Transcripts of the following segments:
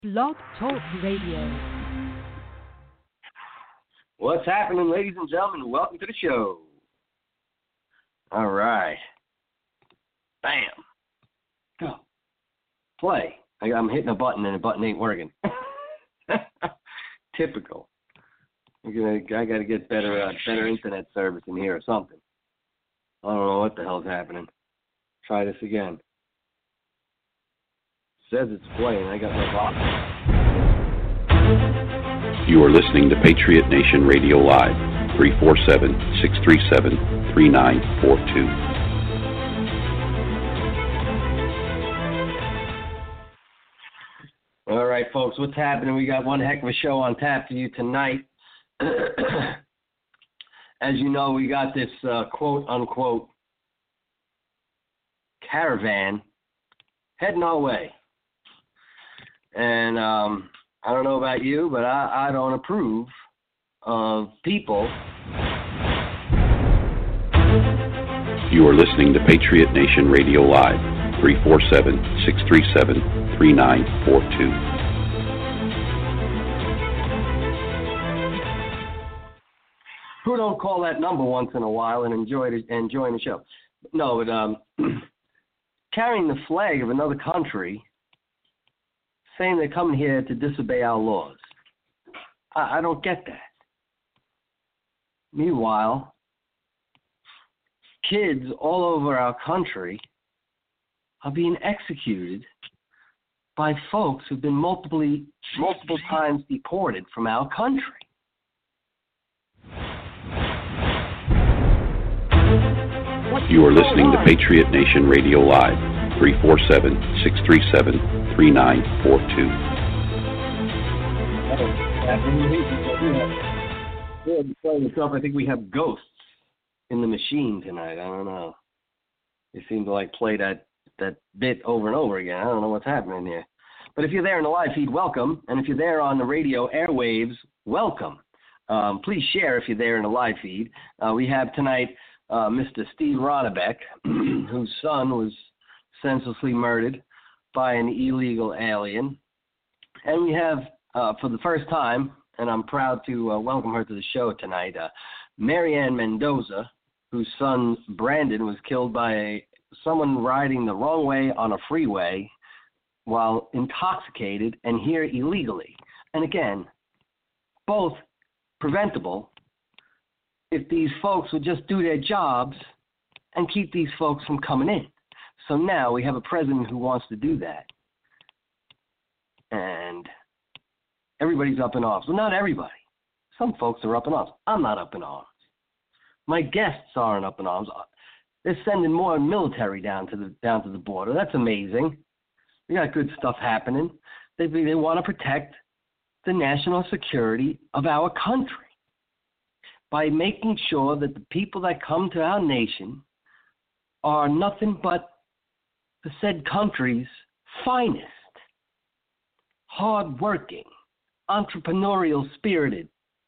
Blog Talk Radio. What's happening, ladies and gentlemen? Welcome to the show. All right. Bam. Go. Play. I'm hitting a button and the button ain't working. Typical. I got to get better internet service in here or something. I don't know what the hell's happening. Try this again. Says it's playing. I got no box. You are listening to Patriot Nation Radio Live, 347-637-3942. All right, folks, what's happening? We got one heck of a show on tap for you tonight. As you know, we got this quote-unquote caravan heading our way. And I don't know about you, but I don't approve of people. You are listening to Patriot Nation Radio Live, 347-637-3942. Who don't call that number once in a while and enjoying the show? No, but carrying the flag of another country, saying they're coming here to disobey our laws. I don't get that. Meanwhile, kids all over our country are being executed by folks who've been multiple times deported from our country. You are listening to Patriot Nation Radio Live, 347-637-3942. I think we have ghosts in the machine tonight. I don't know. They seem to play that bit over and over again. I don't know what's happening here. But if you're there in the live feed, welcome. And if you're there on the radio airwaves, welcome. Please share if you're there in the live feed. We have tonight Mr. Steve Ronnebeck, whose son was senselessly murdered by an illegal alien. And we have, for the first time, and I'm proud to welcome her to the show tonight, Marianne Mendoza, whose son Brandon was killed by someone riding the wrong way on a freeway while intoxicated and here illegally. And again, both preventable if these folks would just do their jobs and keep these folks from coming in. So now we have a president who wants to do that. And everybody's up in arms. Well, not everybody. Some folks are up in arms. I'm not up in arms. My guests aren't up in arms. They're sending more military down to the border. That's amazing. We got good stuff happening. They want to protect the national security of our country by making sure that the people that come to our nation are nothing but the said country's finest, hard-working, entrepreneurial-spirited,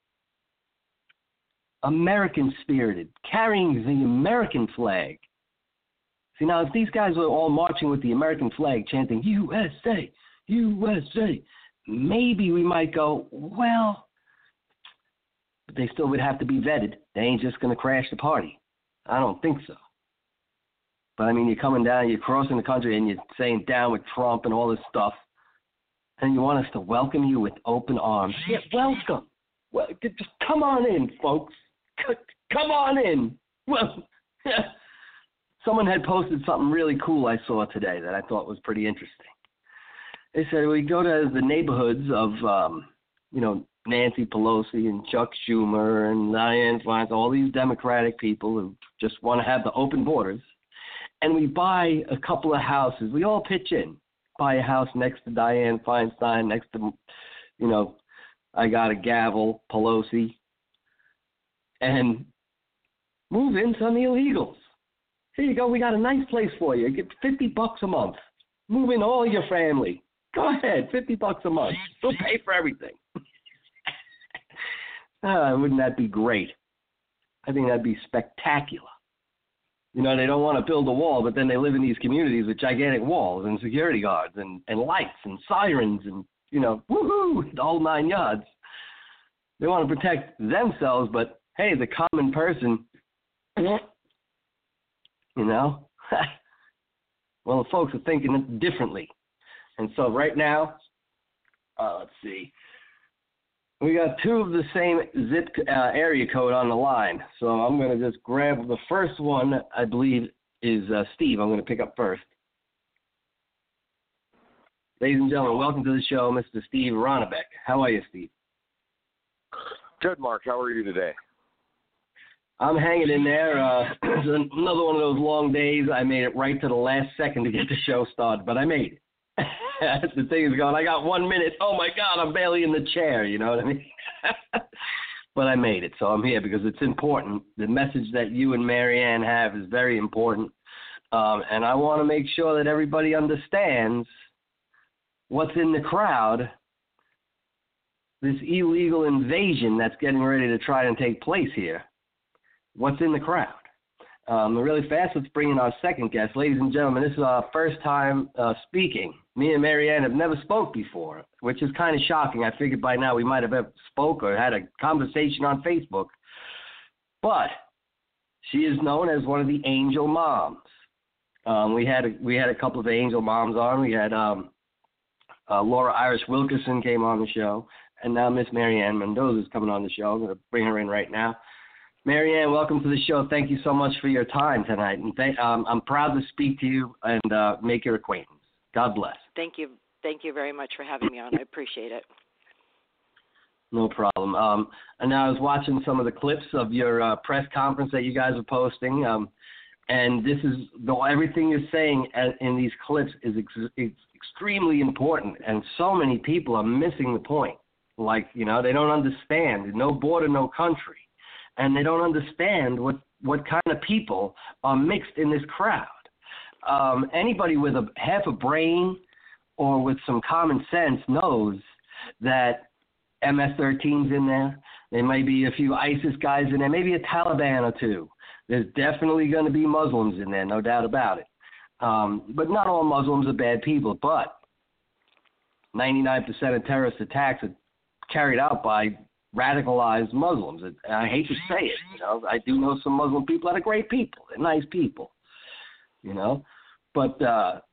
American-spirited, carrying the American flag. See, now, if these guys were all marching with the American flag, chanting, USA, USA, maybe we might go, well, but they still would have to be vetted. They ain't just going to crash the party. I don't think so. But, I mean, you're coming down, you're crossing the country, and you're saying down with Trump and all this stuff, and you want us to welcome you with open arms. Yeah, welcome. Well, just come on in, folks. Come on in. Well, someone had posted something really cool I saw today that I thought was pretty interesting. They said we go to the neighborhoods of, Nancy Pelosi and Chuck Schumer and Dianne Feinstein, all these Democratic people who just want to have the open borders, and we buy a couple of houses. We all pitch in. Buy a house next to Dianne Feinstein, next to, I got a gavel, Pelosi, and move in some illegals. Here you go. We got a nice place for you. Get $50 a month. Move in all your family. Go ahead, $50 a month. We'll pay for everything. Wouldn't that be great? I think that'd be spectacular. They don't want to build a wall, but then they live in these communities with gigantic walls and security guards and lights and sirens and woohoo, the whole 9 yards. They want to protect themselves, but hey, the common person, well, the folks are thinking differently. And so right now, let's see, we got 2 of the same zip area code on the line. So I'm going to just grab the first one, I believe, is Steve. I'm going to pick up first. Ladies and gentlemen, welcome to the show, Mr. Steve Ronnebeck. How are you, Steve? Good, Mark. How are you today? I'm hanging in there. It's another one of those long days. I made it right to the last second to get the show started, but I made it. The thing is going, I got 1 minute. Oh, my God, I'm barely in the chair. You know what I mean? But I made it, so I'm here because it's important. The message that you and Marianne have is very important, and I want to make sure that everybody understands what's in the crowd, this illegal invasion that's getting ready to try and take place here. What's in the crowd? Really fast, let's bring in our second guest. Ladies and gentlemen, this is our first time speaking. Me and Marianne have never spoke before, which is kind of shocking. I figured by now we might have spoke or had a conversation on Facebook. But she is known as one of the angel moms. We had a couple of angel moms on. We had Laura Irish Wilkerson came on the show, and now Miss Marianne Mendoza is coming on the show. I'm going to bring her in right now. Marianne, welcome to the show. Thank you so much for your time tonight, and I'm proud to speak to you and make your acquaintance. God bless. Thank you. Thank you very much for having me on. I appreciate it. No problem. And I was watching some of the clips of your press conference that you guys are posting, and this is everything you're saying in these clips is extremely important, and so many people are missing the point. Like, they don't understand. No border, no country. And they don't understand what kind of people are mixed in this crowd. Anybody with half a brain or with some common sense knows that MS-13's in there. There may be a few ISIS guys in there, maybe a Taliban or two. There's definitely going to be Muslims in there, no doubt about it. But not all Muslims are bad people, but 99% of terrorist attacks are carried out by radicalized Muslims. And I hate to say it, I do know some Muslim people that are great people. They're nice people, But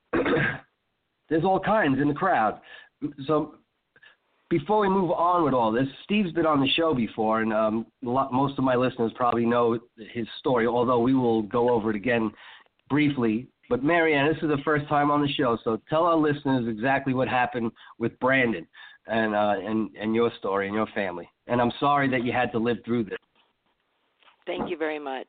there's all kinds in the crowd. So before we move on with all this, Steve's been on the show before, and most of my listeners probably know his story, although we will go over it again briefly. But Marianne, this is the first time on the show, so tell our listeners exactly what happened with Brandon and your story and your family. And I'm sorry that you had to live through this. Thank you very much.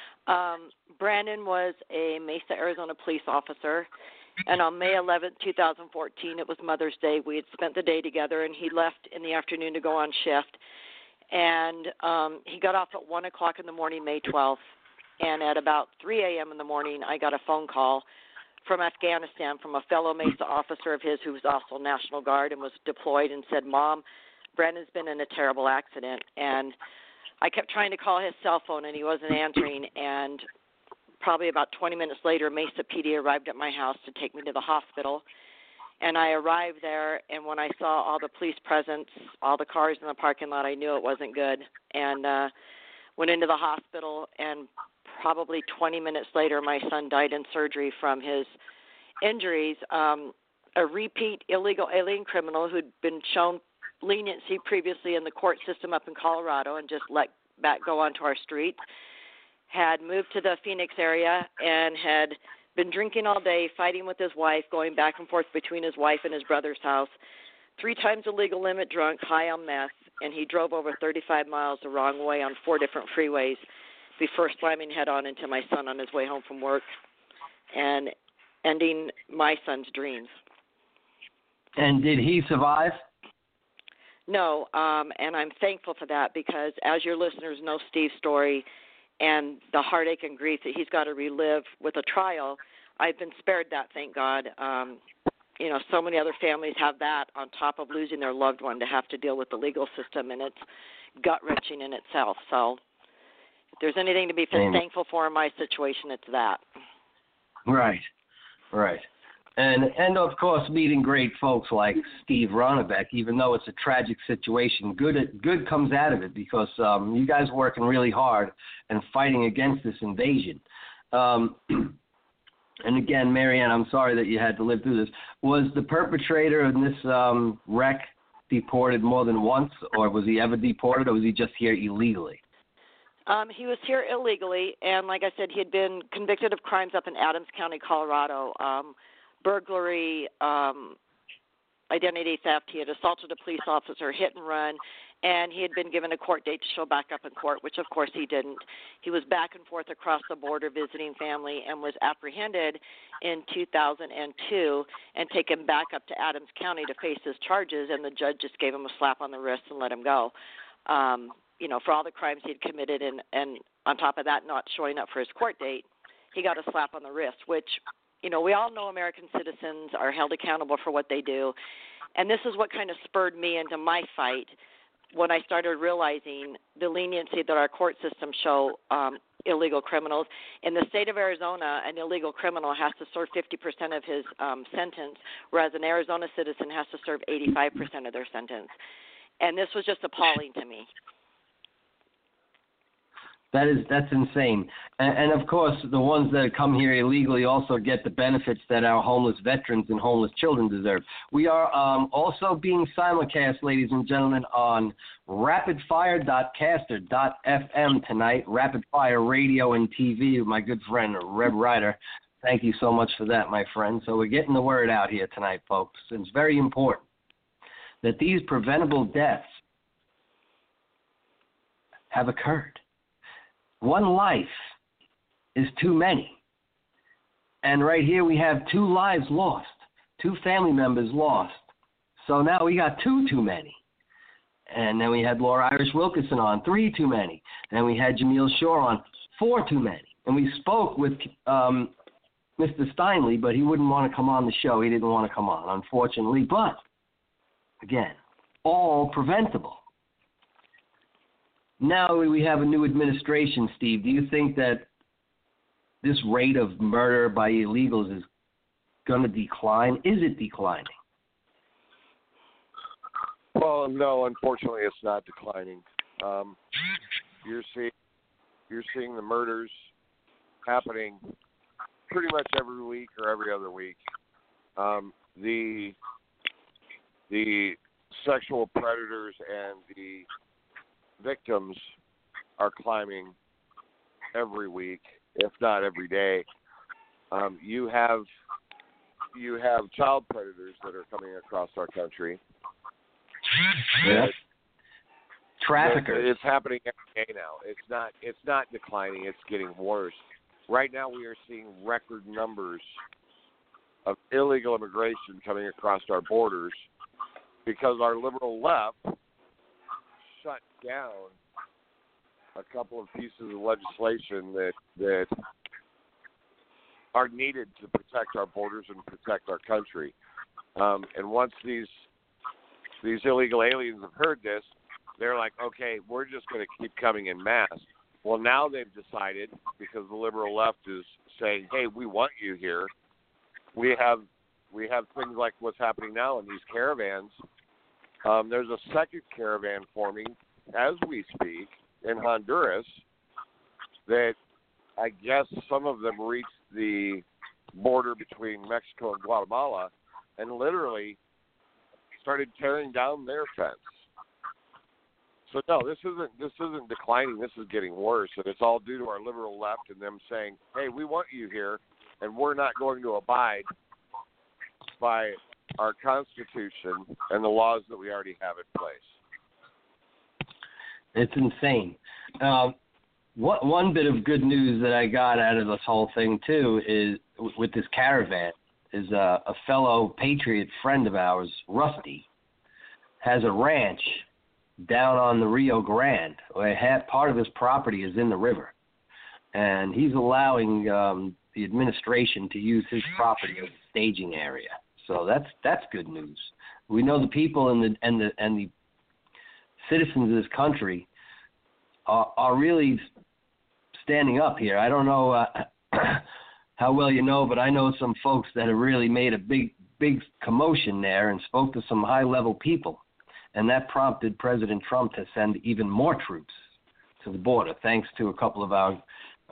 Brandon was a Mesa, Arizona police officer, and on May 11th, 2014, it was Mother's Day. We had spent the day together, and he left in the afternoon to go on shift. And he got off at 1 o'clock in the morning, May 12th, and at about 3 a.m. in the morning, I got a phone call from Afghanistan from a fellow Mesa officer of his who was also National Guard and was deployed, and said, "Mom, Brandon's been in a terrible accident." And I kept trying to call his cell phone, and he wasn't answering. And probably about 20 minutes later, Mesa PD arrived at my house to take me to the hospital. And I arrived there, and when I saw all the police presence, all the cars in the parking lot, I knew it wasn't good. And went into the hospital, and probably 20 minutes later, my son died in surgery from his injuries. A repeat illegal alien criminal who'd been shown leniency previously in the court system up in Colorado and just let back go onto our street, had moved to the Phoenix area and had been drinking all day, fighting with his wife, going back and forth between his wife and his brother's house, 3 times the legal limit drunk, high on meth, and he drove over 35 miles the wrong way on 4 different freeways before slamming head-on into my son on his way home from work and ending my son's dreams. And did he survive? No, and I'm thankful for that, because as your listeners know Steve's story and the heartache and grief that he's got to relive with a trial, I've been spared that, thank God. So many other families have that on top of losing their loved one to have to deal with the legal system, and it's gut-wrenching in itself. So if there's anything to be thankful for in my situation, it's that. Right. And of course, meeting great folks like Steve Ronnebeck, even though it's a tragic situation, good comes out of it because you guys are working really hard and fighting against this invasion. And again, Marianne, I'm sorry that you had to live through this. Was the perpetrator in this wreck deported more than once, or was he ever deported, or was he just here illegally? He was here illegally, and like I said, he had been convicted of crimes up in Adams County, Colorado. Burglary, identity theft. He had assaulted a police officer, hit and run, and he had been given a court date to show back up in court, which of course he didn't. He was back and forth across the border visiting family and was apprehended in 2002 and taken back up to Adams County to face his charges, and the judge just gave him a slap on the wrist and let him go. For all the crimes he had committed, and on top of that, not showing up for his court date, he got a slap on the wrist, which we all know American citizens are held accountable for what they do. And this is what kind of spurred me into my fight when I started realizing the leniency that our court system show illegal criminals. In the state of Arizona, an illegal criminal has to serve 50% of his sentence, whereas an Arizona citizen has to serve 85% of their sentence. And this was just appalling to me. That's insane. And of course, the ones that come here illegally also get the benefits that our homeless veterans and homeless children deserve. We are also being simulcast, ladies and gentlemen, on rapidfire.caster.fm tonight, Rapid Fire Radio and TV with my good friend, Reb Ryder. Thank you so much for that, my friend. So we're getting the word out here tonight, folks. It's very important that these preventable deaths have occurred. One life is too many. And right here we have 2 lives lost, 2 family members lost. So now we got 2 too many. And then we had Laura Irish Wilkerson on, 3 too many. And we had Jamil Shore on, 4 too many. And we spoke with Mr. Steinley, but he wouldn't want to come on the show. He didn't want to come on, unfortunately. But, again, all preventable. Now we have a new administration, Steve. Do you think that this rate of murder by illegals is going to decline? Is it declining? Well, no, unfortunately, it's not declining. You're seeing the murders happening pretty much every week or every other week. The sexual predators and the victims are climbing every week, if not every day. You have child predators that are coming across our country. Yeah. Traffickers. It's happening every day now. It's not declining. It's getting worse. Right now, we are seeing record numbers of illegal immigration coming across our borders because our liberal left shut down a couple of pieces of legislation that are needed to protect our borders and protect our country. And once these illegal aliens have heard this, they're like, okay, we're just going to keep coming in mass. Well, now they've decided, because the liberal left is saying, hey, we want you here. We have things like what's happening now in these caravans. There's a second caravan forming as we speak in Honduras that I guess some of them reached the border between Mexico and Guatemala and literally started tearing down their fence. So no, this isn't declining. This is getting worse, and it's all due to our liberal left and them saying, "Hey, we want you here, and we're not going to abide by our Constitution and the laws that we already have in place." It's insane. One bit of good news that I got out of this whole thing too is with this caravan is a fellow patriot friend of ours, Rusty, has a ranch down on the Rio Grande, where part of his property is in the river, and he's allowing the administration to use his property as a staging area. So that's good news. We know the people and the citizens of this country are really standing up here. I don't know how well you know, but I know some folks that have really made a big commotion there and spoke to some high-level people. And that prompted President Trump to send even more troops to the border, thanks to a couple of our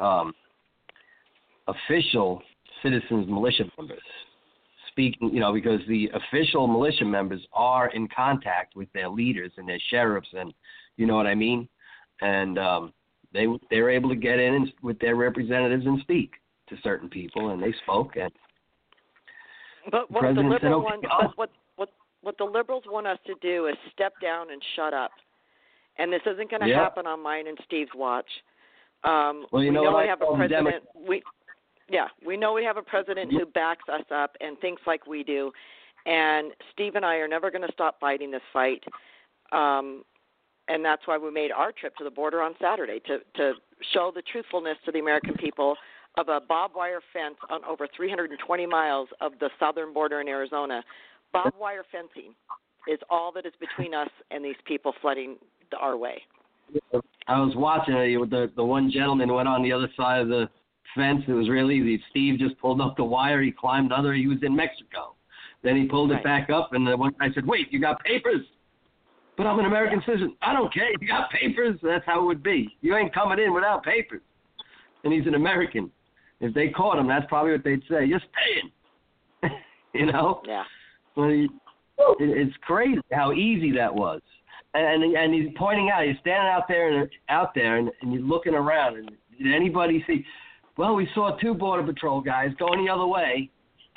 official citizens militia members. Speaking, because the official militia members are in contact with their leaders and their sheriffs, and you know what I mean? And they were able to get in with their representatives and speak to certain people, and they spoke. And but what the liberals want, what the liberals want us to do is step down and shut up. And this isn't going to happen on mine and Steve's watch. Well, we know we have a president. We know we have a president who backs us up and thinks like we do. And Steve and I are never going to stop fighting this fight. And that's why we made our trip to the border on Saturday, to show the truthfulness to the American people of a barbed wire fence on over 320 miles of the southern border in Arizona. Barbed wire fencing is all that is between us and these people flooding our way. I was watching it. The one gentleman went on the other side of the fence. It was real easy. Steve just pulled up the wire. He climbed under. He was in Mexico. Then he pulled it back up, and the one guy said, "Wait, you got papers?" "But I'm an American citizen." "I don't care. You got papers." That's how it would be. You ain't coming in without papers. And he's an American. If they caught him, that's probably what they'd say. "You're staying." Yeah. It's crazy how easy that was. And he's pointing out, he's standing out there, and you're looking around, and did anybody see? Well, we saw 2 Border Patrol guys going the other way,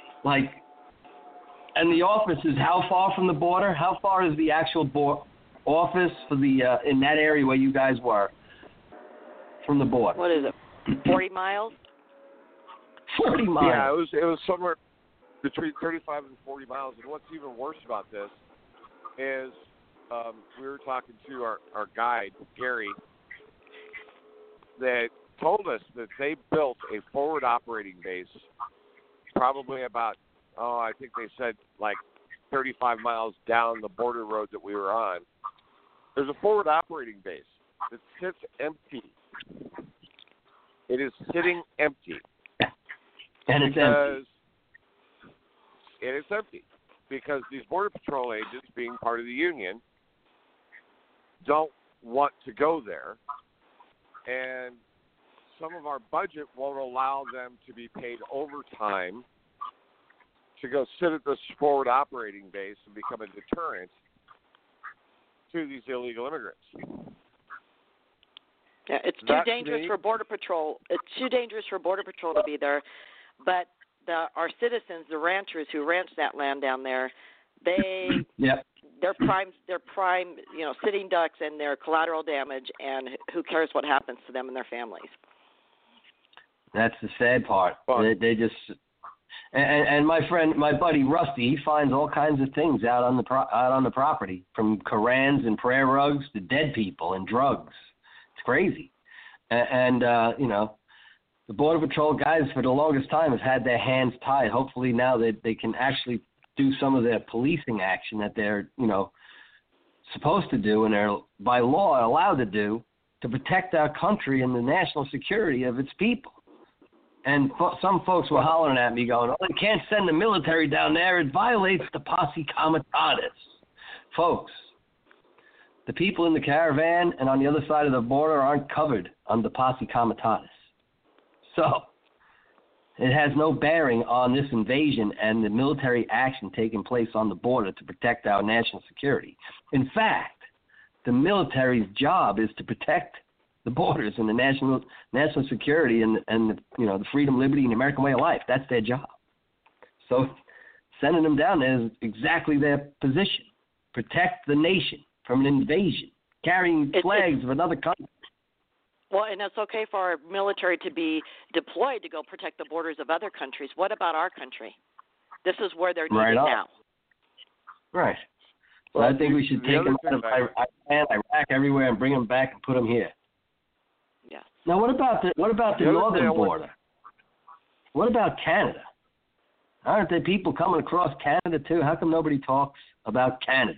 and the office is how far from the border? How far is the actual office for the in that area where you guys were from the border? What is it? 40 miles? 40 miles. Yeah, it was somewhere between 35 and 40 miles. And what's even worse about this is we were talking to our guide, Gary, that told us that they built a forward operating base probably about, I think they said like 35 miles down the border road that we were on. There's a forward operating base that sits empty. It is sitting empty. And it's empty. And it's empty because these Border Patrol agents, being part of the union, don't want to go there. And some of our budget won't allow them to be paid overtime to go sit at this forward operating base and become a deterrent to these illegal immigrants. Yeah, it's too dangerous for Border Patrol. It's too dangerous for Border Patrol to be there. But our citizens, the ranchers who ranch that land down there, they're prime, sitting ducks, and they're collateral damage. And who cares what happens to them and their families? That's the sad part. They just and my buddy Rusty, he finds all kinds of things out on the property, from Korans and prayer rugs to dead people and drugs. It's crazy. And the Border Patrol guys for the longest time have had their hands tied. Hopefully now they can actually do some of their policing action that they're supposed to do and they're by law allowed to do to protect our country and the national security of its people. And some folks were hollering at me going, "Oh, they can't send the military down there. It violates the Posse Comitatus." Folks, the people in the caravan and on the other side of the border aren't covered under Posse Comitatus. So it has no bearing on this invasion and the military action taking place on the border to protect our national security. In fact, the military's job is to protect the borders and the national security and the freedom, liberty, and the American way of life. That's their job. So sending them down there is exactly their position. Protect the nation from an invasion, carrying flags of another country. Well, and it's okay for our military to be deployed to go protect the borders of other countries. What about our country? This is where they're needed now. Right. Well, I think we should take them out of Iran, Iraq, everywhere, and bring them back and put them here. Yeah. Now, what about the northern border? What about Canada? Aren't there people coming across Canada too? How come nobody talks about Canada?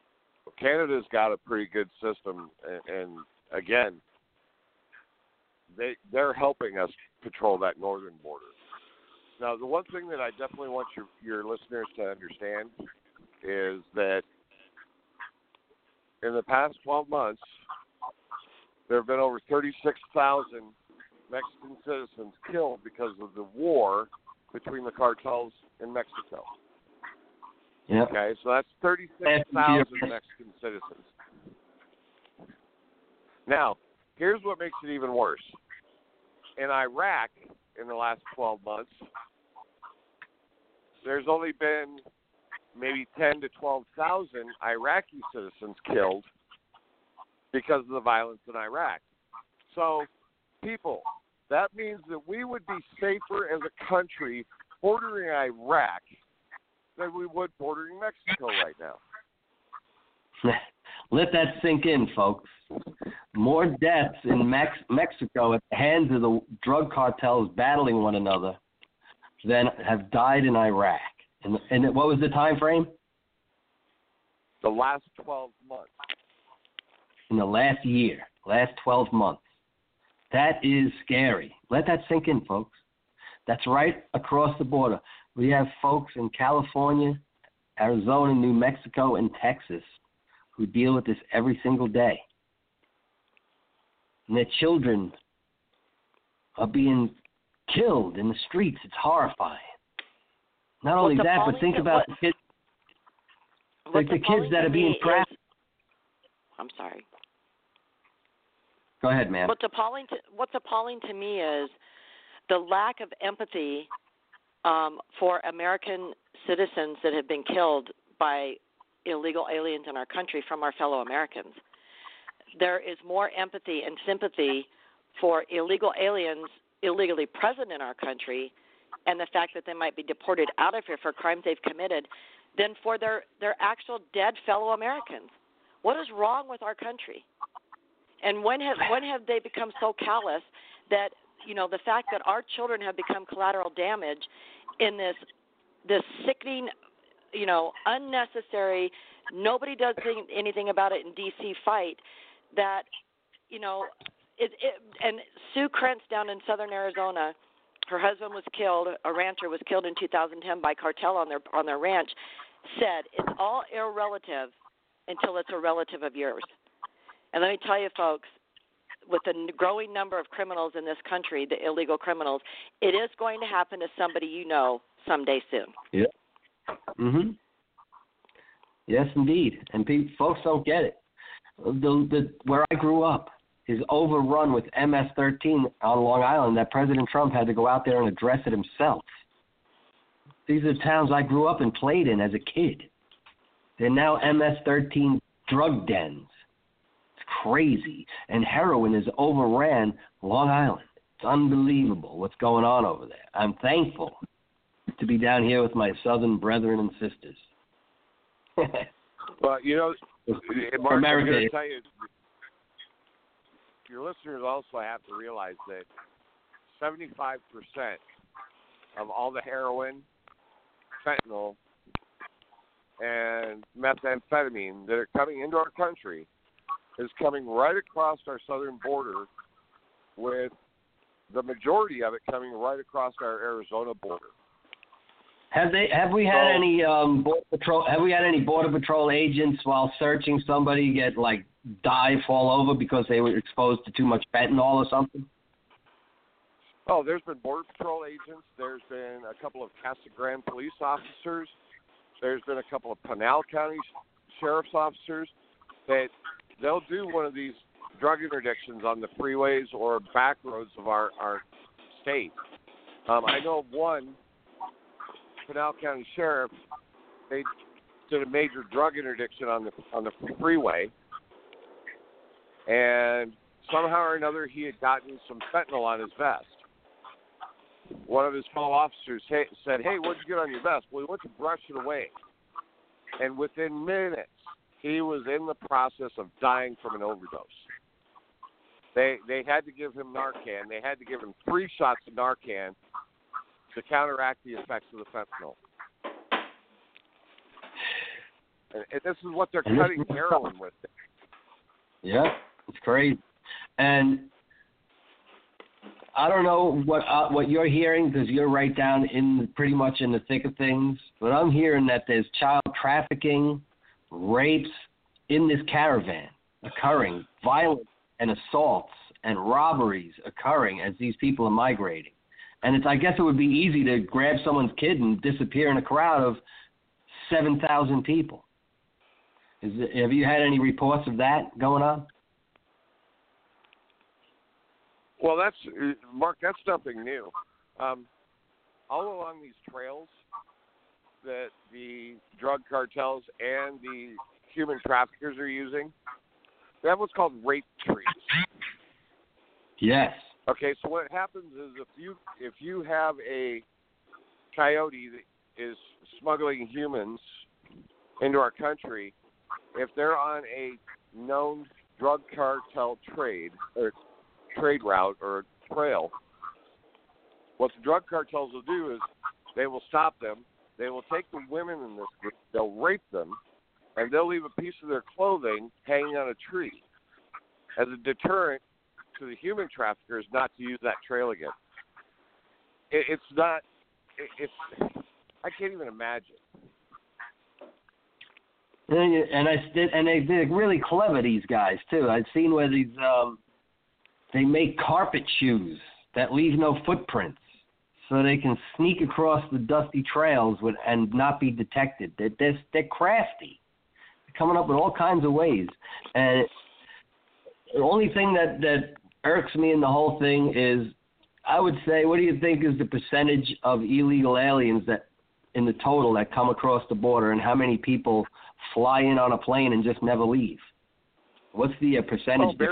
Canada's got a pretty good system, and again, they're helping us patrol that northern border. Now, the one thing that I definitely want your listeners to understand is that in the past 12 months, there have been over 36,000 Mexican citizens killed because of the war between the cartels in Mexico. Yep. Okay, so that's 36,000 Mexican citizens. Now, here's what makes it even worse. In Iraq, in the last 12 months, there's only been maybe 10 to 12,000 Iraqi citizens killed because of the violence in Iraq. So, people, that means that we would be safer as a country bordering Iraq than we would bordering Mexico right now. Let that sink in, folks. More deaths in Mexico at the hands of the drug cartels battling one another than have died in Iraq. And what was the time frame? The last 12 months. In the last year, last 12 months. That is scary. Let that sink in, folks. That's right across the border. We have folks in California, Arizona, New Mexico, and Texas who deal with this every single day. And their children are being killed in the streets. It's horrifying. Not only that, but think about the kids, like the kids that are being trapped. I'm sorry. Go ahead, ma'am. What's appalling to me is the lack of empathy for American citizens that have been killed by illegal aliens in our country from our fellow Americans. There is more empathy and sympathy for illegal aliens illegally present in our country and the fact that they might be deported out of here for crimes they've committed than for their actual dead fellow Americans. What is wrong with our country? And when have they become so callous that, you know, the fact that our children have become collateral damage in this sickening, you know, unnecessary, nobody does anything about it in D.C. fight that, you know, and Sue Krentz down in southern Arizona, her husband was killed, a rancher was killed in 2010 by cartel on their ranch, said it's all irrelative until it's a relative of yours. And let me tell you, folks, with the growing number of criminals in this country, the illegal criminals, it is going to happen to somebody you know someday soon. Yeah. Mhm. Yes, indeed. And folks don't get it. Where I grew up is overrun with MS-13 on Long Island that President Trump had to go out there and address it himself. These are towns I grew up and played in as a kid. They're now MS-13 drug dens. It's crazy. And heroin has overran Long Island. It's unbelievable what's going on over there. I'm thankful to be down here with my southern brethren and sisters. Well, you know, Mark, America. I'm going to tell you, your listeners also have to realize that 75% of all the heroin, fentanyl, and methamphetamine that are coming into our country is coming right across our southern border, with the majority of it coming right across our Arizona border. Have we had any border patrol? Have we had any border patrol agents while searching somebody get die, fall over because they were exposed to too much fentanyl or something? Oh, there's been border patrol agents. There's been a couple of Casa Grande police officers. There's been a couple of Pinal County sheriff's officers that they'll do one of these drug interdictions on the freeways or back roads of our state. I know of one Pinal County sheriff. They did a major drug interdiction on the freeway, and somehow or another he had gotten some fentanyl on his vest. One of his fellow officers said, "Hey, what'd you get on your vest?" Well, he went to brush it away, and within minutes he was in the process of dying from an overdose. They had to give him Narcan. They had to give him 3 shots of Narcan to counteract the effects of the fentanyl. And this is what they're cutting heroin with. Yeah, it's crazy. And I don't know what you're hearing because you're right down in pretty much in the thick of things, but I'm hearing that there's child trafficking, rapes in this caravan occurring, violence and assaults and robberies occurring as these people are migrating. And I guess it would be easy to grab someone's kid and disappear in a crowd of 7,000 people. Have you had any reports of that going on? Well, Mark, that's nothing new. All along these trails that the drug cartels and the human traffickers are using, they have what's called rape trees. Yes. Okay, so what happens is if you have a coyote that is smuggling humans into our country, if they're on a known drug cartel trade route or trail, what the drug cartels will do is they will stop them. They will take the women in this group, they'll rape them, and they'll leave a piece of their clothing hanging on a tree as a deterrent to the human traffickers not to use that trail again. It's I can't even imagine. And they're really clever, these guys too. I've seen where these they make carpet shoes that leave no footprints, so they can sneak across the dusty trails and not be detected. They're crafty. They're coming up with all kinds of ways. And the only thing that irks me in the whole thing is, I would say, what do you think is the percentage of illegal aliens that in the total that come across the border, and how many people fly in on a plane and just never leave? What's the percentage? Oh,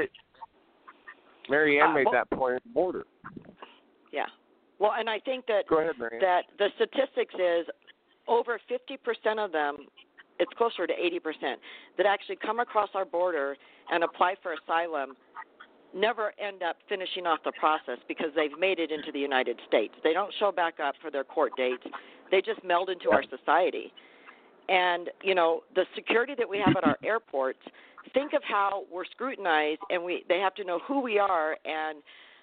Mary Ann made that point at the border. Yeah. Well, and I think that Go ahead, Mary Ann. that the statistics is over 50% of them, it's closer to 80%, that actually come across our border and apply for asylum never end up finishing off the process because they've made it into the United States. They don't show back up for their court dates. They just meld into our society. And, the security that we have at our airports, think of how we're scrutinized, and they have to know who we are and,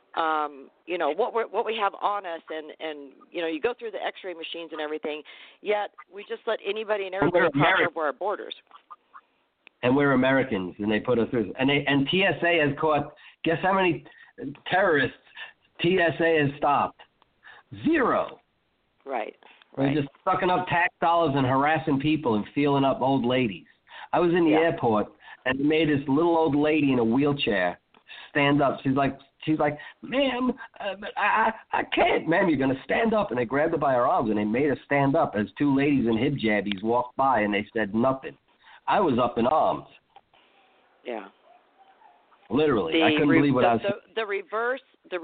what we have on us. And you go through the x-ray machines and everything, yet we just let anybody and everybody cross over our borders. And we're Americans, and they put us through. And TSA has caught, guess how many terrorists TSA has stopped? 0. Right. They're just sucking up tax dollars and harassing people and feeling up old ladies. I was in the airport, and they made this little old lady in a wheelchair stand up. She's like, ma'am, I can't. Ma'am, you're going to stand up. And they grabbed her by her arms, and they made her stand up as two ladies in hijabis walked by, and they said nothing. I was up in arms. Yeah. Literally. I couldn't believe what I was saying. The reverse,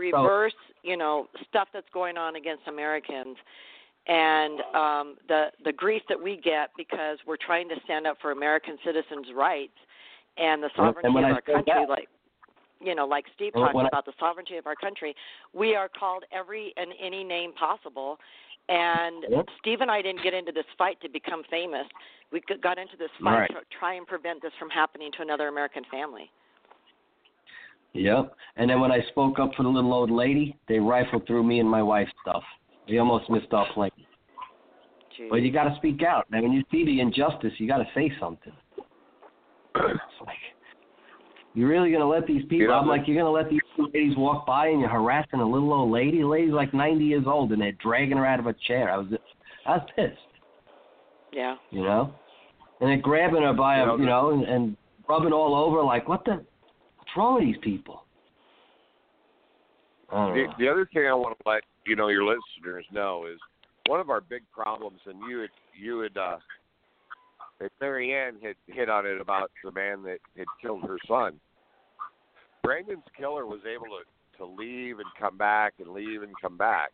stuff that's going on against Americans, and the grief that we get because we're trying to stand up for American citizens' rights and the sovereignty of our country, like Steve talked about the sovereignty of our country. We are called every and any name possible. And Steve and I didn't get into this fight to become famous. We got into this fight to try and prevent this from happening to another American family. Yep. And then when I spoke up for the little old lady, they rifled through me and my wife's stuff. We almost missed our plane. Jeez. But you got to speak out. And when you see the injustice, you got to say something. It's like, you're really going to let these people, you're going to let these ladies walk by and you're harassing a little old lady? The lady's like 90 years old and they're dragging her out of a chair. I was pissed. Yeah. And they're grabbing her by, and rubbing all over like, what's wrong with these people? The other thing I want to let your listeners know is one of our big problems, and Mary Ann had hit on it about the man that had killed her son. Brandon's killer was able to leave and come back and leave and come back.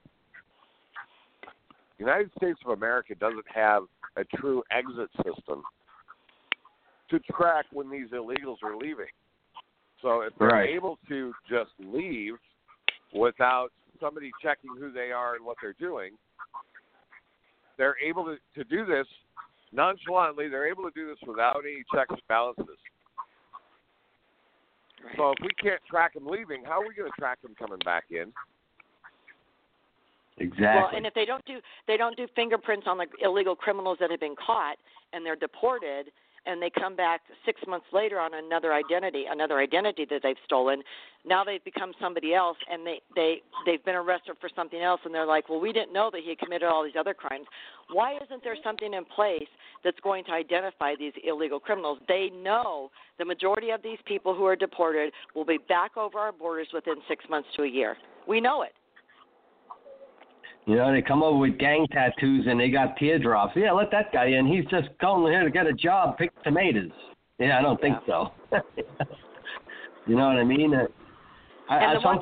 The United States of America doesn't have a true exit system to track when these illegals are leaving. So if they're able to just leave without somebody checking who they are and what they're doing, they're able to do this nonchalantly. They're able to do this without any checks and balances. Right. So if we can't track them leaving, how are we going to track them coming back in? Exactly. Well, and if they don't do fingerprints on the illegal criminals that have been caught and they're deported, and they come back 6 months later on another identity that they've stolen. Now they've become somebody else, and they've been arrested for something else, and they're like, well, we didn't know that he had committed all these other crimes. Why isn't there something in place that's going to identify these illegal criminals? They know the majority of these people who are deported will be back over our borders within 6 months to a year. We know it. You know, they come over with gang tattoos and they got teardrops. Yeah, let that guy in. He's just going here to get a job, pick tomatoes. Yeah, I don't think so. You know what I mean? And the ones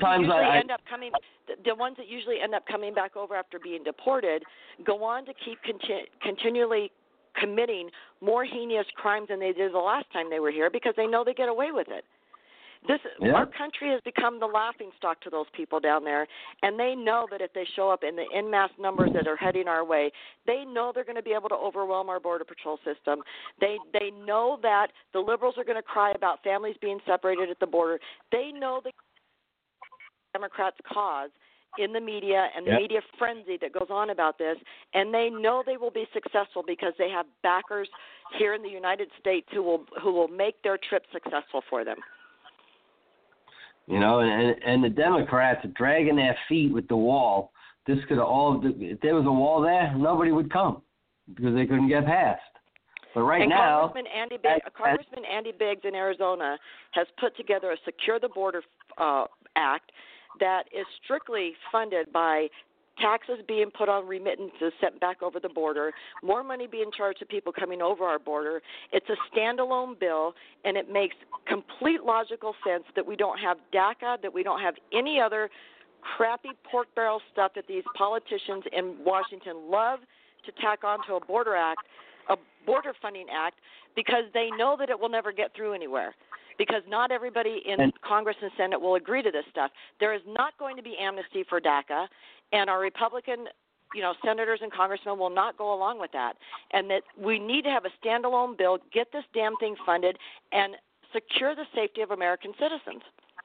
that usually end up coming back over after being deported go on to keep continually committing more heinous crimes than they did the last time they were here because they know they get away with it. Our country has become the laughing stock to those people down there, and they know that if they show up in the en masse numbers that are heading our way, they know they're going to be able to overwhelm our Border Patrol system. They know that the liberals are going to cry about families being separated at the border. They know the Democrats' cause in the media and the media frenzy that goes on about this, and they know they will be successful because they have backers here in the United States who will make their trip successful for them. You know, and the Democrats are dragging their feet with the wall. This could if there was a wall there, nobody would come because they couldn't get past. But now, Congressman Andy Biggs in Arizona has put together a Secure the Border Act that is strictly funded by taxes being put on remittances sent back over the border, more money being charged to people coming over our border. It's a standalone bill, and it makes complete logical sense that we don't have DACA, that we don't have any other crappy pork barrel stuff that these politicians in Washington love to tack onto a border funding act, because they know that it will never get through anywhere. Because not everybody in Congress and Senate will agree to this stuff. There is not going to be amnesty for DACA, and our Republican, senators and congressmen will not go along with that. And that we need to have a standalone bill, get this damn thing funded, and secure the safety of American citizens.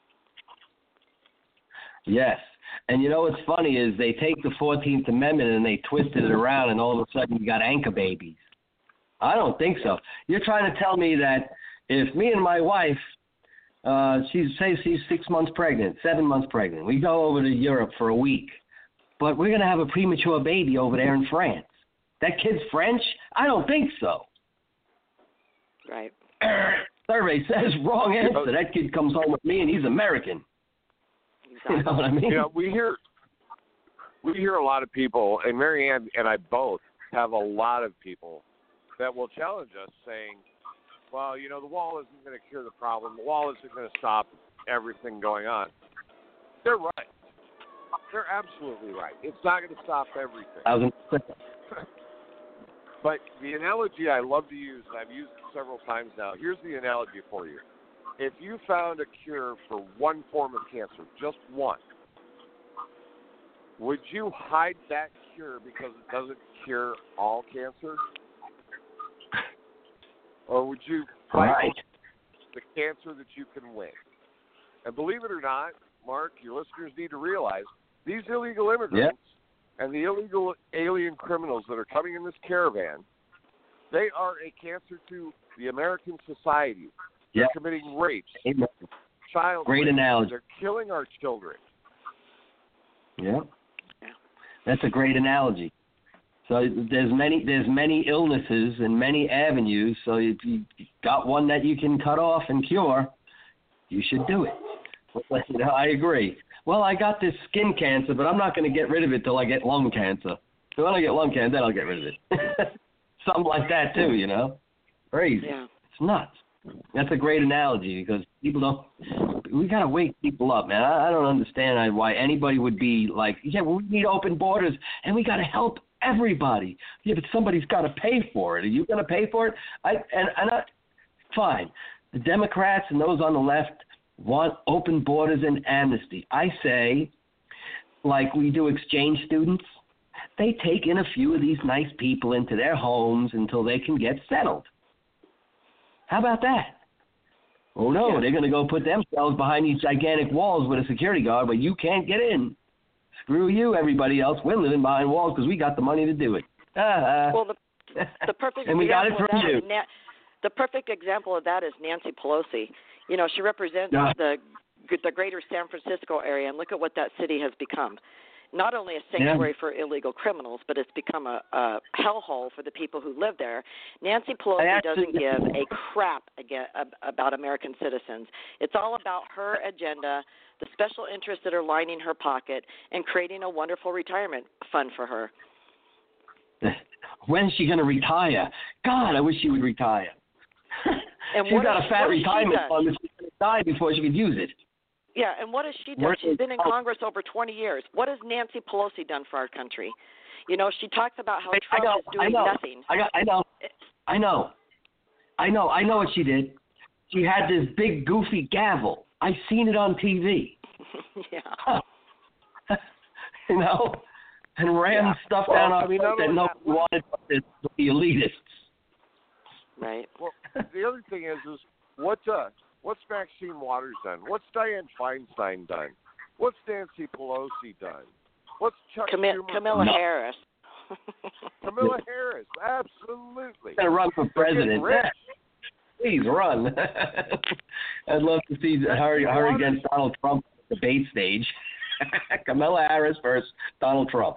Yes. And you know what's funny is they take the 14th Amendment and they twisted it around, and all of a sudden you got anchor babies. I don't think so. You're trying to tell me that if me and my wife, she's 6 months pregnant, 7 months pregnant, we go over to Europe for a week, but we're going to have a premature baby over there in France. That kid's French? I don't think so. Right. Survey says wrong answer. That kid comes home with me and he's American. Exactly. You know what I mean? We hear a lot of people, and Marianne and I both have a lot of people that will challenge us saying, well, the wall isn't going to cure the problem. The wall isn't going to stop everything going on. They're right. They're absolutely right. It's not going to stop everything. But the analogy I love to use, and I've used it several times now, here's the analogy for you. If you found a cure for one form of cancer, just one, would you hide that cure because it doesn't cure all cancer? Or would you fight the cancer that you can win? And believe it or not, Mark, your listeners need to realize these illegal immigrants and the illegal alien criminals that are coming in this caravan, they are a cancer to the American society. They're committing rapes, child Great rape. Analogy. They're killing our children. Yeah. That's a great analogy. So there's many illnesses and many avenues. So if you got one that you can cut off and cure, you should do it. I agree. Well, I got this skin cancer, but I'm not going to get rid of it till I get lung cancer. So when I get lung cancer, then I'll get rid of it. Something like that too, Crazy. Yeah. It's nuts. That's a great analogy because people we got to wake people up, man. I don't understand why anybody would be like, we need open borders and we got to help everybody. Yeah, but somebody's got to pay for it. Are you going to pay for it? Fine. The Democrats and those on the left want open borders and amnesty. I say, like we do exchange students, they take in a few of these nice people into their homes until they can get settled. How about that? Oh, no, Yeah. they're going to go put themselves behind these gigantic walls with a security guard, but you can't get in. Screw you, everybody else. We're living behind walls because we got the money to do it. Well, the perfect and we got it example from of that you. is the perfect example of that is Nancy Pelosi. You know, she represents the greater San Francisco area, and look at what that city has become. Not only a sanctuary for illegal criminals, but it's become a hellhole for the people who live there. Nancy Pelosi doesn't give a crap about American citizens. It's all about her agenda, the special interests that are lining her pocket, and creating a wonderful retirement fund for her. When's she going to retire? God, I wish she would retire. And She's got a fat retirement fund that she's going to die before she could use it. Yeah, and what has she done? She's been in Congress over 20 years. What has Nancy Pelosi done for our country? You know, she talks about how Trump is doing nothing. I know what she did. She had this big goofy gavel. I seen it on TV. Yeah. You know, and ran stuff down our throat that nobody wanted but the elitists. Right. Well, the other thing is what's Maxine Waters done? What's Dianne Feinstein done? What's Nancy Pelosi done? What's Chuck Schumer Kamala done? Harris. Kamala Harris, absolutely. Gonna run for president. Please run. I'd love to see her against Donald Trump on the debate stage. Kamala Harris versus Donald Trump.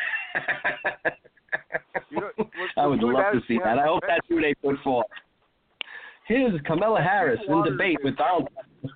I would love to see that. I hope that's who they put forth. Here's Kamala Harris in debate with Donald Trump.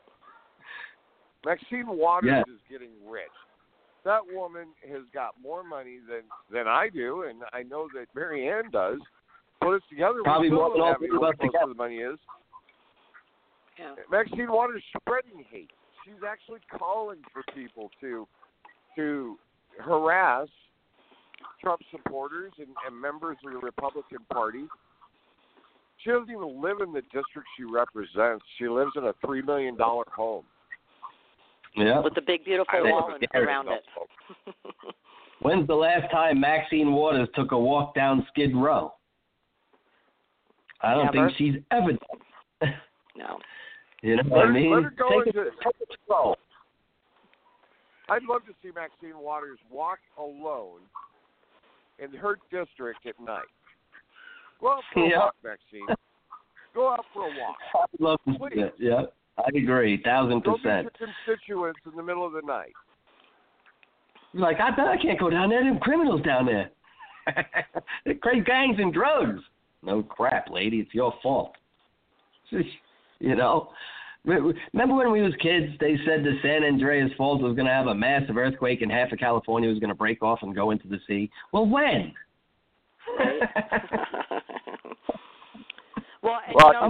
Maxine Waters is getting rich. That woman has got more money than I do, and I know that Mary Ann does. Put us together, probably more than all three of us together. The money is. Yeah. Maxine Waters spreading hate. She's actually calling for people to harass Trump supporters and members of the Republican Party. She doesn't even live in the district she represents. She lives in a $3 million home. Yeah. With the big, beautiful wall around it. When's the last time Maxine Waters took a walk down Skid Row? I don't think she's ever done. No. You know what I mean? Let her go take a stroll. I'd love to see Maxine Waters walk alone in her district at night. Go out for a walk, Maxine. Go out for a walk. I'd love to see it. Yeah, I agree, 1,000%. Go meet your constituents in the middle of the night. Like, I bet I can't go down there. There are criminals down there. They're crazy gangs and drugs. No crap, lady. It's your fault. You know? Remember when we was kids, they said the San Andreas Fault was going to have a massive earthquake and half of California was going to break off and go into the sea? Well, when? Right. I'm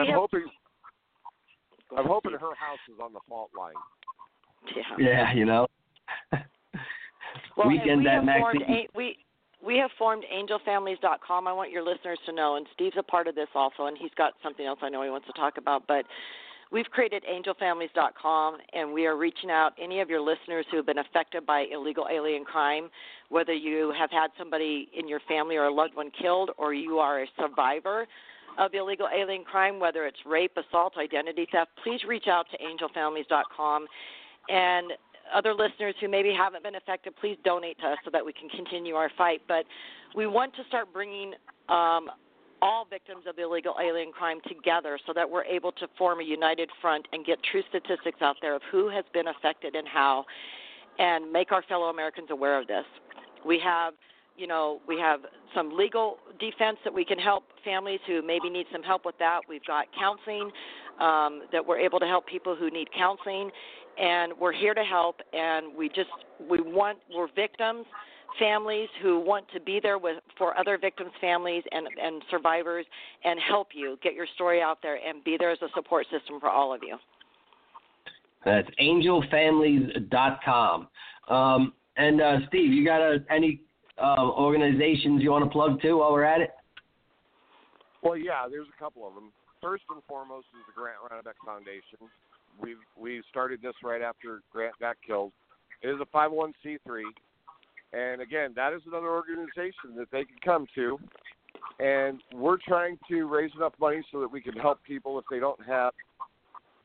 hoping her house is on the fault line. Yeah, you know. Well, Weekend at Maxine. We have formed angelfamilies.com. I want your listeners to know, and Steve's a part of this also, and he's got something else I know he wants to talk about, but we've created angelfamilies.com, and we are reaching out any of your listeners who have been affected by illegal alien crime, whether you have had somebody in your family or a loved one killed, or you are a survivor of illegal alien crime, whether it's rape, assault, identity theft. Please reach out to angelfamilies.com. And other listeners who maybe haven't been affected, please donate to us so that we can continue our fight. But we want to start bringing all victims of illegal alien crime together so that we're able to form a united front and get true statistics out there of who has been affected and how, and make our fellow Americans aware of this. We have some legal defense that we can help families who maybe need some help with that. We've got counseling that we're able to help people who need counseling, and we're here to help. And we're victims, families who want to be there for other victims' families and survivors, and help you get your story out there and be there as a support system for all of you. That's angelfamilies.com. And Steve, you got any organizations you want to plug to while we're at it? Well, yeah, there's a couple of them. First and foremost is the Grant Ronnebeck Foundation. We started this right after Grant got killed. It is a 501c3, and again, that is another organization that they can come to. And we're trying to raise enough money so that we can help people if they don't have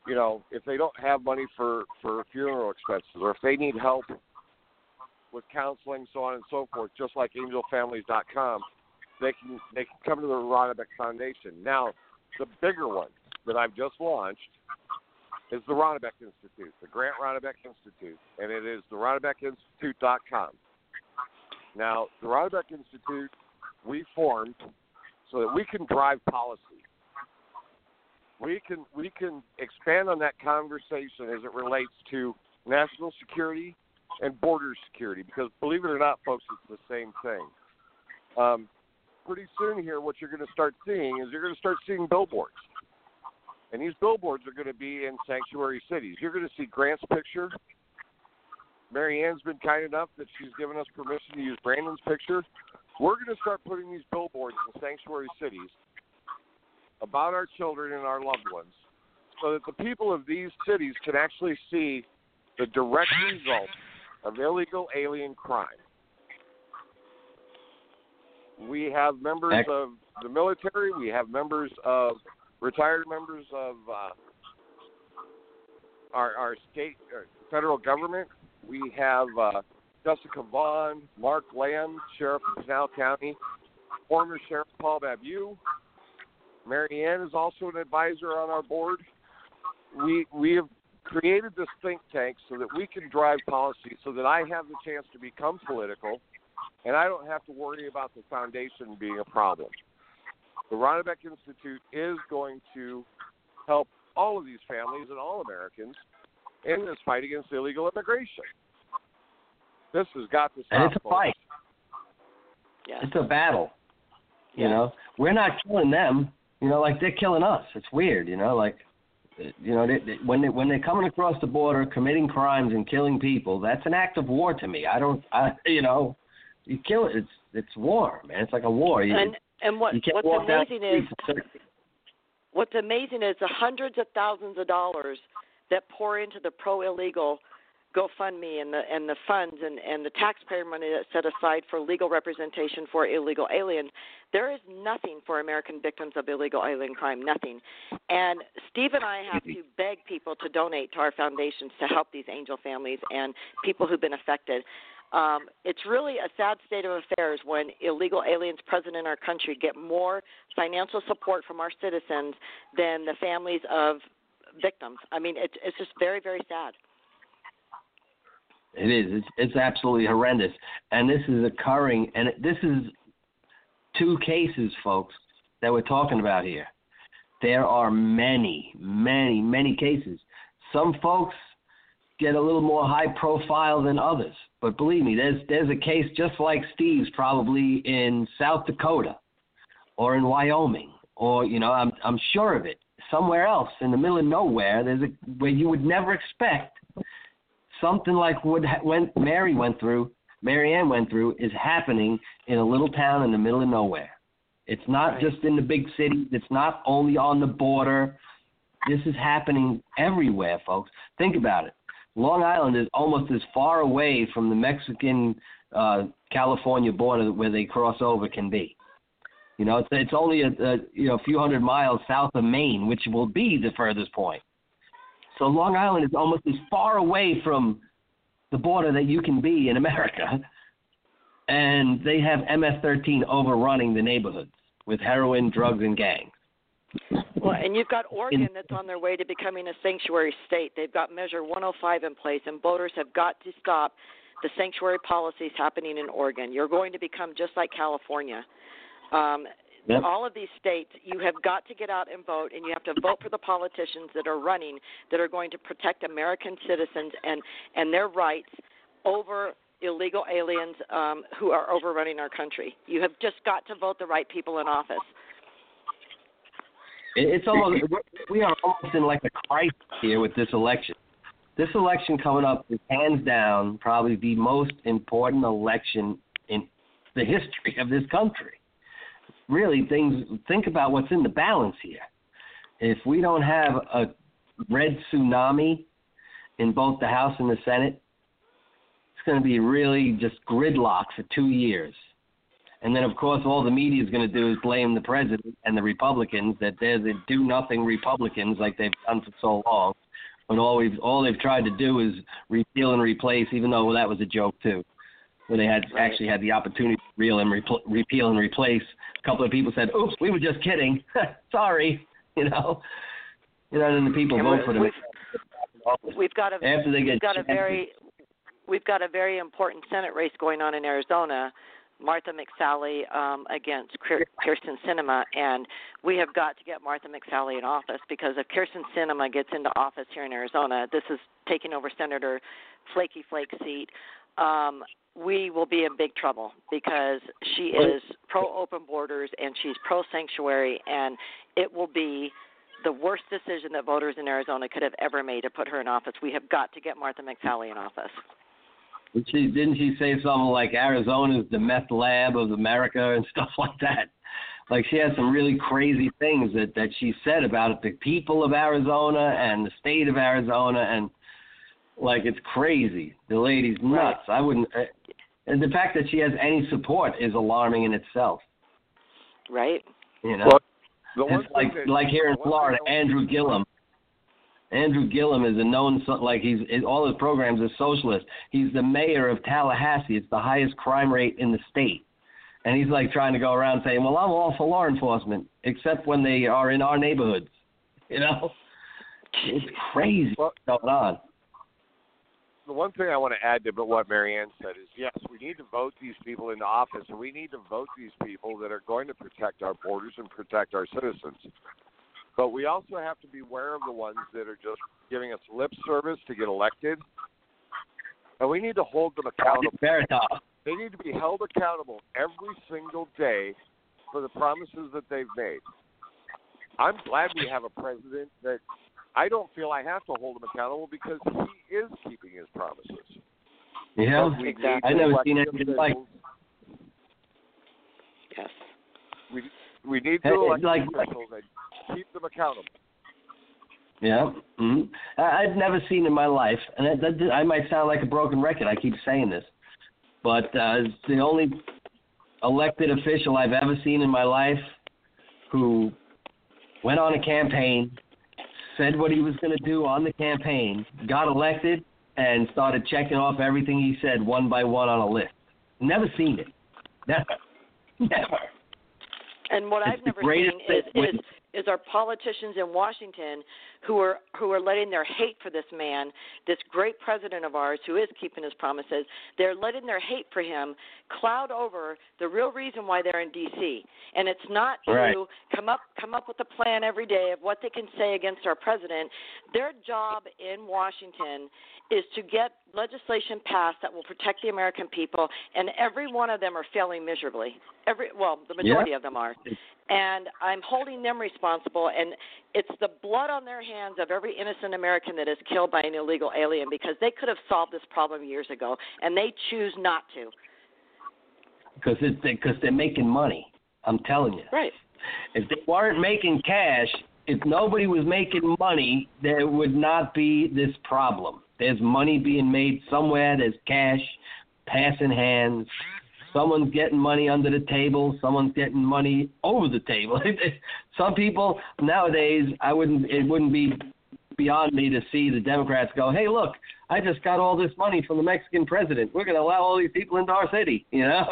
if they don't have money for funeral expenses, or if they need help with counseling, so on and so forth, just like angelfamilies.com, they can come to the Ronnebeck Foundation. Now, the bigger one that I've just launched is the Ronnebeck Institute, the Grant Ronnebeck Institute, and it is the RonnebecInstitute.com. Now, the Ronnebeck Institute, we formed so that we can drive policy. We can expand on that conversation as it relates to national security and border security, because believe it or not, folks, it's the same thing. Pretty soon here, what you're going to start seeing is you're going to start seeing billboards. And these billboards are going to be in sanctuary cities. You're going to see Grant's picture. Mary Ann's been kind enough that she's given us permission to use Brandon's picture. We're going to start putting these billboards in sanctuary cities about our children and our loved ones, so that the people of these cities can actually see the direct result of illegal alien crime. We have members of the military. We have retired members of our state or federal government. We have Jessica Vaughn, Mark Lamb, Sheriff of Pinal County, former Sheriff Paul Babu. Mary Ann is also an advisor on our board. We have created this think tank so that we can drive policy, so that I have the chance to become political, and I don't have to worry about the foundation being a problem. The Ronnebeck Institute is going to help all of these families and all Americans in this fight against illegal immigration. This has got to stop. And it's a fight. Yeah. It's a battle. Yeah. We're not killing them. Like they're killing us. It's weird. When they're coming across the border, committing crimes and killing people, that's an act of war to me. You kill it. It's war, man. It's like a war. What's amazing is the hundreds of thousands of dollars that pour into the pro-illegal GoFundMe and the funds and the taxpayer money that's set aside for legal representation for illegal aliens. There is nothing for American victims of illegal alien crime, nothing. And Steve and I have to beg people to donate to our foundations to help these angel families and people who've been affected. It's really a sad state of affairs when illegal aliens present in our country get more financial support from our citizens than the families of victims. I mean, it's just very, very sad. It is. It's absolutely horrendous. And this is occurring, and this is 2 cases, folks, that we're talking about here. There are many, many, many cases. Some folks get a little more high profile than others. But believe me, there's a case just like Steve's probably in South Dakota or in Wyoming, or, I'm sure of it. Somewhere else in the middle of nowhere, where you would never expect something like what Mary Ann went through is happening in a little town in the middle of nowhere. It's not just in the big cities. It's not only on the border. This is happening everywhere, folks. Think about it. Long Island is almost as far away from the Mexican-California border where they cross over can be. It's only a few hundred miles south of Maine, which will be the furthest point. So Long Island is almost as far away from the border that you can be in America, and they have MS-13 overrunning the neighborhoods with heroin, drugs, and gangs. Well, and you've got Oregon that's on their way to becoming a sanctuary state. They've got Measure 105 in place, and voters have got to stop the sanctuary policies happening in Oregon. You're going to become just like California. Yep. All of these states, you have got to get out and vote, and you have to vote for the politicians that are running that are going to protect American citizens and their rights over illegal aliens who are overrunning our country. You have just got to vote the right people in office. It's almost, we are almost in like a crisis here with this election. This election coming up is hands down probably the most important election in the history of this country. Really, think about what's in the balance here. If we don't have a red tsunami in both the House and the Senate, it's going to be really just gridlock for 2 years. And then, of course, all the media is going to do is blame the president and the Republicans, that they're the do-nothing Republicans like they've done for so long. When all they've tried to do is repeal and replace, even though that was a joke, too, where they actually had the opportunity to repeal and replace. A couple of people said, oops, we were just kidding. Sorry, and then the people vote for them. We've got a very important Senate race going on in Arizona, Martha McSally against Kirsten Sinema, and we have got to get Martha McSally in office, because if Kirsten Sinema gets into office here in Arizona, this is taking over Senator Flaky Flake's seat. We will be in big trouble, because she is pro-open borders and she's pro-sanctuary, and it will be the worst decision that voters in Arizona could have ever made to put her in office. We have got to get Martha McSally in office. Didn't she say something like Arizona's the meth lab of America and stuff like that? Like, she had some really crazy things that she said about the people of Arizona and the state of Arizona, and like, it's crazy. The lady's nuts. I wouldn't. And the fact that she has any support is alarming in itself. Right. Well, it's like here in Florida, Andrew Gillum. Andrew Gillum is a known, like, all his programs are socialist. He's the mayor of Tallahassee. It's the highest crime rate in the state. And he's like trying to go around saying, well, I'm all for law enforcement, except when they are in our neighborhoods. It's crazy what's going on. The one thing I want to add to what Marianne said is, yes, we need to vote these people into office, and we need to vote these people that are going to protect our borders and protect our citizens. But we also have to be aware of the ones that are just giving us lip service to get elected, and we need to hold them accountable. They need to be held accountable every single day for the promises that they've made. I'm glad we have a president that I don't feel I have to hold him accountable, because he is keeping his promises. Yeah, I never seen anything like. Yes. We need to elect officials and keep them accountable. Yeah. Mm-hmm. I've never seen in my life, and I might sound like a broken record. I keep saying this, but it's the only elected official I've ever seen in my life who went on a campaign, said what he was going to do on the campaign, got elected, and started checking off everything he said one by one on a list. Never seen it. Never. And what I've never seen is our politicians in Washington who are letting their hate for this man, this great president of ours who is keeping his promises, they're letting their hate for him cloud over the real reason why they're in D.C. And it's not to come up with a plan every day of what they can say against our president. Their job in Washington is to get legislation passed that will protect the American people, and every one of them are failing miserably. The majority of them are. And I'm holding them responsible, and it's the blood on their hands of every innocent American that is killed by an illegal alien, because they could have solved this problem years ago, and they choose not to. Because they're making money, I'm telling you. Right. If they weren't making cash, if nobody was making money, there would not be this problem. There's money being made somewhere. There's cash passing hands. Someone's getting money under the table. Someone's getting money over the table. Some people nowadays, it wouldn't be beyond me to see the Democrats go, hey, look, I just got all this money from the Mexican president. We're going to allow all these people into our city,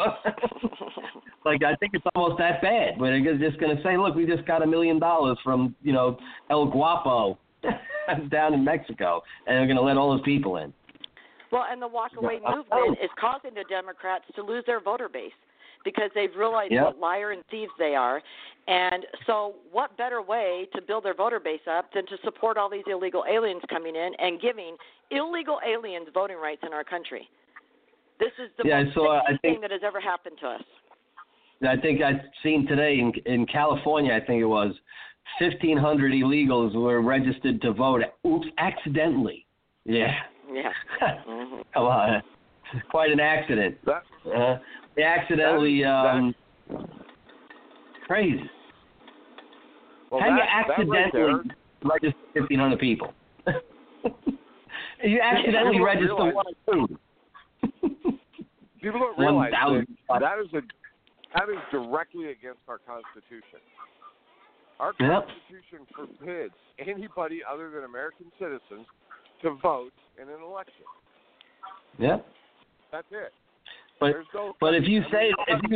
Like, I think it's almost that bad. But they're just going to say, look, we just got $1 million from, El Guapo down in Mexico, and they're going to let all those people in. Well, and the walk-away movement is causing the Democrats to lose their voter base, because they've realized what liar and thieves they are. And so what better way to build their voter base up than to support all these illegal aliens coming in and giving illegal aliens voting rights in our country? This is the most sickening thing that has ever happened to us. I think I've seen today in California, I think it was, 1,500 illegals were registered to vote. Oops, accidentally. Yeah. Yeah. Mm-hmm. Come on. Quite an accident. They accidentally, crazy. Well, how do you accidentally register 1,500 people? You accidentally register 1 or 2. People don't realize that is That is directly against our Constitution. Our Constitution forbids anybody other than American citizens to vote in an election. Yep. That's it. But if you say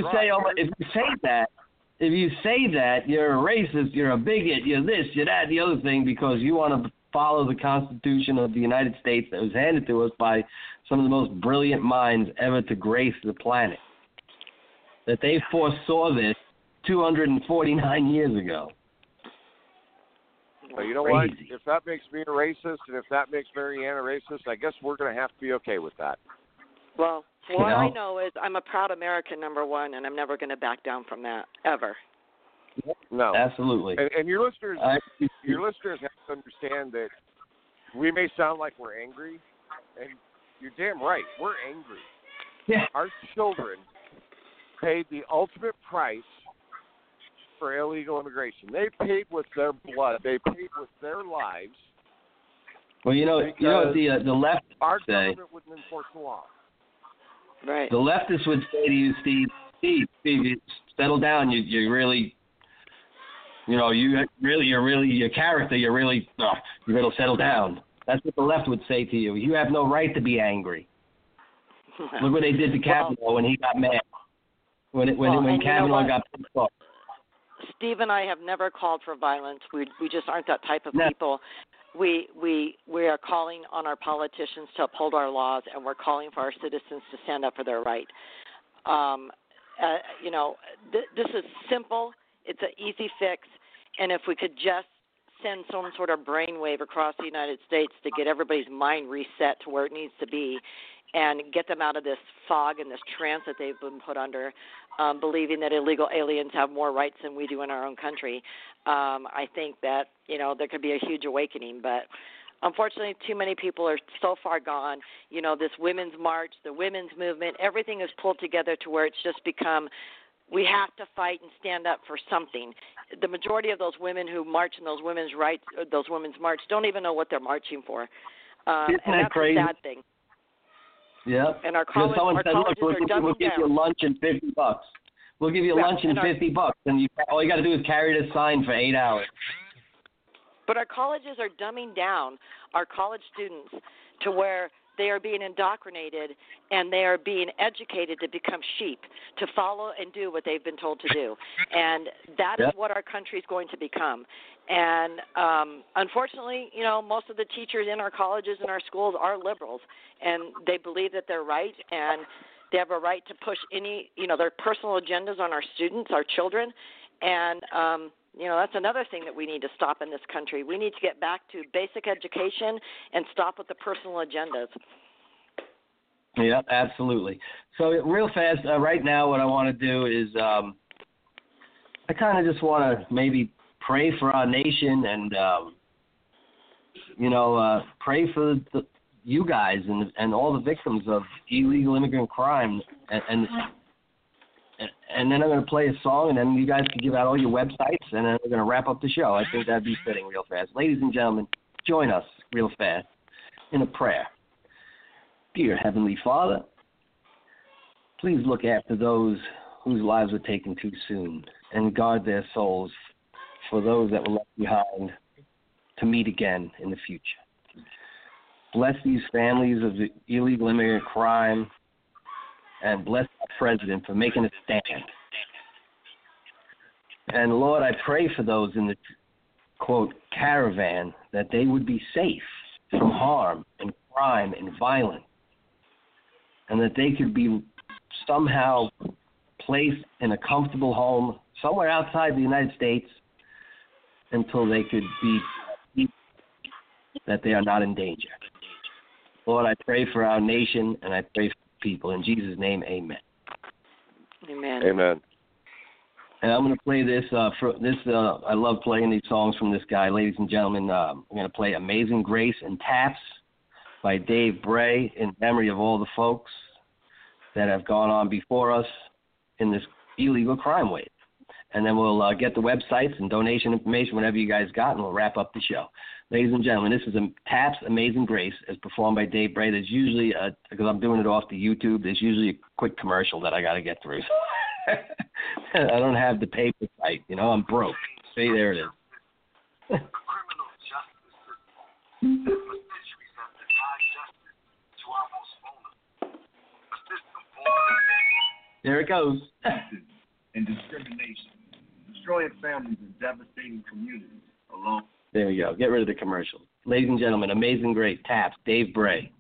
that, you're a racist, you're a bigot, you're this, you're that, the other thing, because you want to follow the Constitution of the United States that was handed to us by some of the most brilliant minds ever to grace the planet. That they foresaw this 249 years ago. Well, you know what? If that makes me a racist and if that makes Marianne a racist, I guess we're going to have to be okay with that. Well, what I know is I'm a proud American, number one, and I'm never going to back down from that, ever. No. Absolutely. And your listeners have to understand that we may sound like we're angry, and you're damn right, we're angry. Yeah. Our children paid the ultimate price for illegal immigration. They paid with their blood. They paid with their lives. Well, you know what the left our say. Our government wouldn't enforce the law. Right. The leftists would say to you, Steve, settle down. You really, you're really your character. You better settle down. That's what the left would say to you. You have no right to be angry. Look what they did to Kavanaugh when he got mad. When Kavanaugh got pissed off. Steve and I have never called for violence. We just aren't that type of people. We are calling on our politicians to uphold our laws, and we're calling for our citizens to stand up for their right. This is simple. It's an easy fix, and if we could just send some sort of brainwave across the United States to get everybody's mind reset to where it needs to be, and get them out of this fog and this trance that they've been put under, believing that illegal aliens have more rights than we do in our own country. I think that, there could be a huge awakening. But unfortunately, too many people are so far gone. This women's march, the women's movement, everything is pulled together to where it's just become we have to fight and stand up for something. The majority of those women who march in those women's rights, those women's march, don't even know what they're marching for. Isn't that that's crazy? a sad thing. Yeah. And our someone said, colleges look, we'll give you lunch and $50. We'll give you lunch and $50, and all you got to do is carry this sign for 8 hours. But our colleges are dumbing down our college students to where they are being indoctrinated and they are being educated to become sheep, to follow and do what they've been told to do. And that is what our country is going to become. And unfortunately, most of the teachers in our colleges and our schools are liberals, and they believe that they're right, and they have a right to push any, their personal agendas on our students, our children. And, that's another thing that we need to stop in this country. We need to get back to basic education and stop with the personal agendas. Yeah, absolutely. So real fast, right now what I want to do is I kind of just want to maybe pray for our nation and, pray for you guys and all the victims of illegal immigrant crime. And then I'm going to play a song, and then you guys can give out all your websites, and then we're going to wrap up the show. I think that'd be fitting real fast. Ladies and gentlemen, join us real fast in a prayer. Dear Heavenly Father, please look after those whose lives were taken too soon and guard their souls for those that were left behind to meet again in the future. Bless these families of the illegal immigrant crime, and bless our president for making a stand. And Lord, I pray for those in the, quote, caravan, that they would be safe from harm and crime and violence, and that they could be somehow placed in a comfortable home somewhere outside the United States until they could be, that they are not in danger. Lord, I pray for our nation, and I pray for people. In Jesus' name, amen. Amen. Amen. And I'm going to play this. I love playing these songs from this guy. Ladies and gentlemen, I'm going to play Amazing Grace and Taps by Dave Bray in memory of all the folks that have gone on before us in this illegal crime wave. And then we'll get the websites and donation information, whatever you guys got, and we'll wrap up the show. Ladies and gentlemen, this is Taps Amazing Grace, as performed by Dave Bray. There's usually, because I'm doing it off the YouTube, there's usually a quick commercial that I got to get through. I don't have the paper site. I'm broke. See, there it is. There it goes. And discrimination, destroying families and devastating communities alone. There you go. Get rid of the commercials. Ladies and gentlemen, Amazing Grace, Taps, Dave Bray.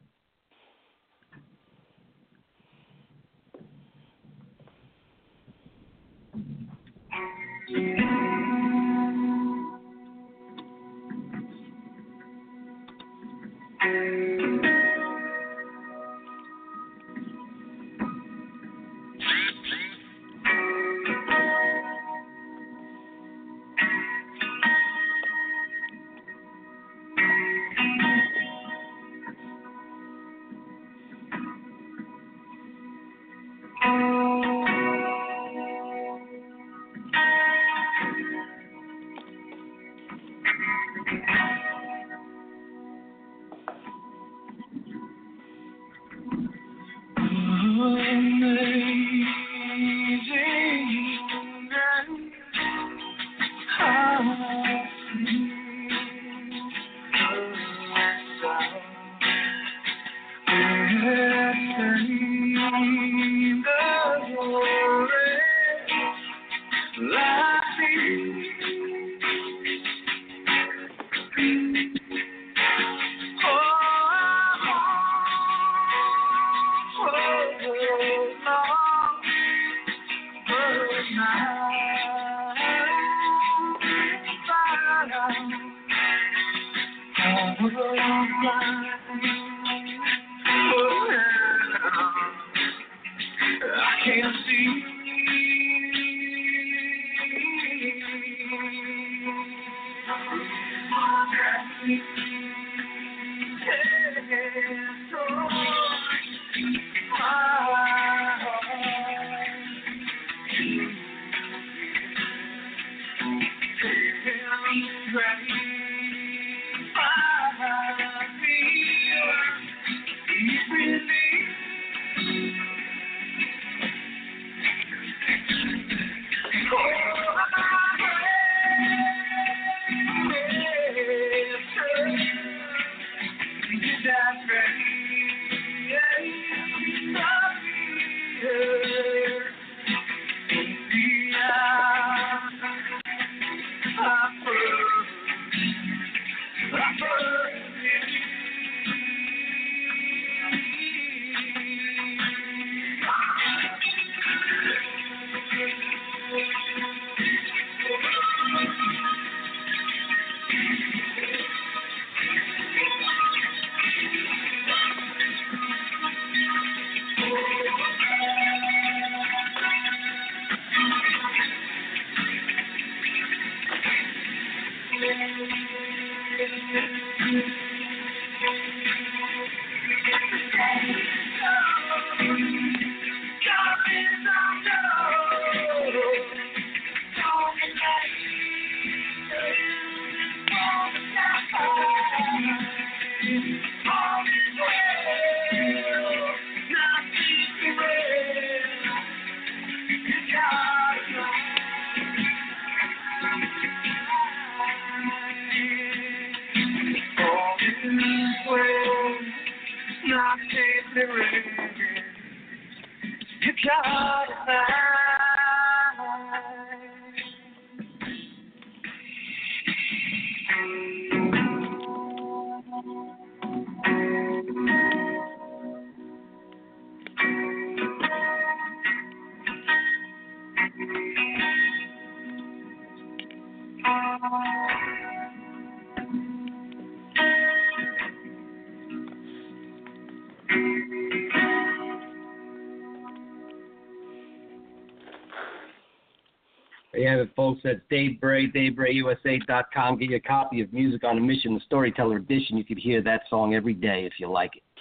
There you have it, folks. That's Dave Bray, DaveBrayUSA.com. Get you a copy of Music on a Mission, the Storyteller Edition. You could hear that song every day if you like it.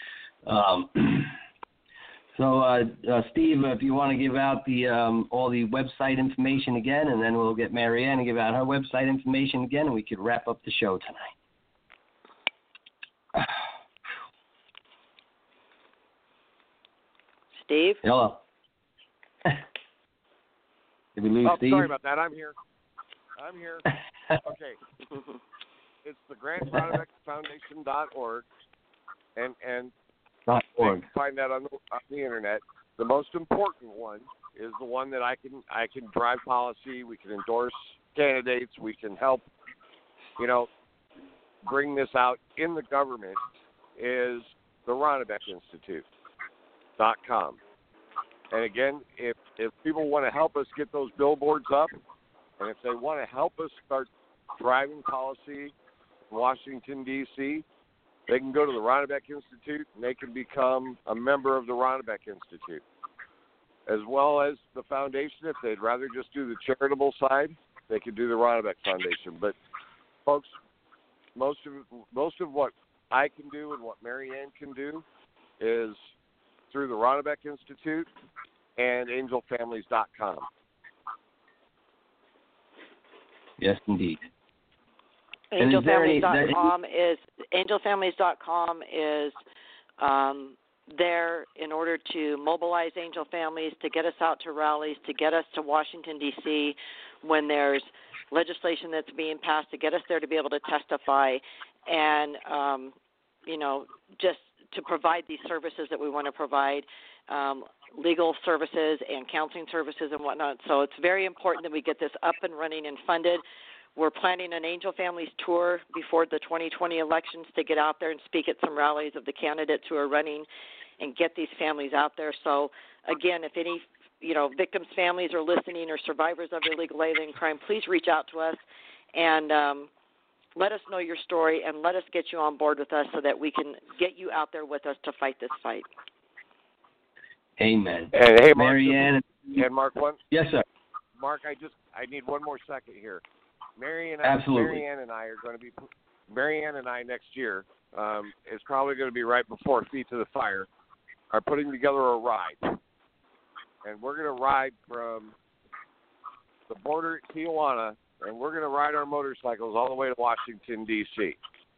Steve, if you want to give out the all the website information again, and then we'll get Marianne to give out her website information again, and we could wrap up the show tonight. Steve? Hello. Did we lose Steve? Sorry about that. I'm here. Okay. It's the GrantRonobeckFoundation.org, and you can find that on the internet. The most important one is the one that I can drive policy. We can endorse candidates. We can help, bring this out in the government. Is the RonobeckInstitute.com. And again, if people want to help us get those billboards up, and if they want to help us start driving policy in Washington, D.C., they can go to the Ronobeck Institute, and they can become a member of the Ronobeck Institute, as well as the foundation. If they'd rather just do the charitable side, they could do the Ronobeck Foundation. But, folks, most of what I can do and what Marianne can do is through the Ronobeck Institute and angelfamilies.com. Yes, indeed. Angelfamilies.com is there in order to mobilize angel families, to get us out to rallies, to get us to Washington, D.C. when there's legislation that's being passed, to get us there to be able to testify and, just to provide these services that we want to provide, legal services and counseling services and whatnot. So it's very important that we get this up and running and funded. We're planning an Angel Families tour before the 2020 elections to get out there and speak at some rallies of the candidates who are running and get these families out there. So, again, if any, victims' families are listening or survivors of illegal alien crime, please reach out to us and let us know your story and let us get you on board with us so that we can get you out there with us to fight this fight. Amen. And hey, Mark, Marianne and Mark, one. Yes, sir. Mark, I need one more second here. Marianne and I are going to be Marianne and I next year. It's probably going to be right before Feet to the Fire. Are putting together a ride, and we're going to ride from the border at Tijuana, and we're going to ride our motorcycles all the way to Washington, D.C.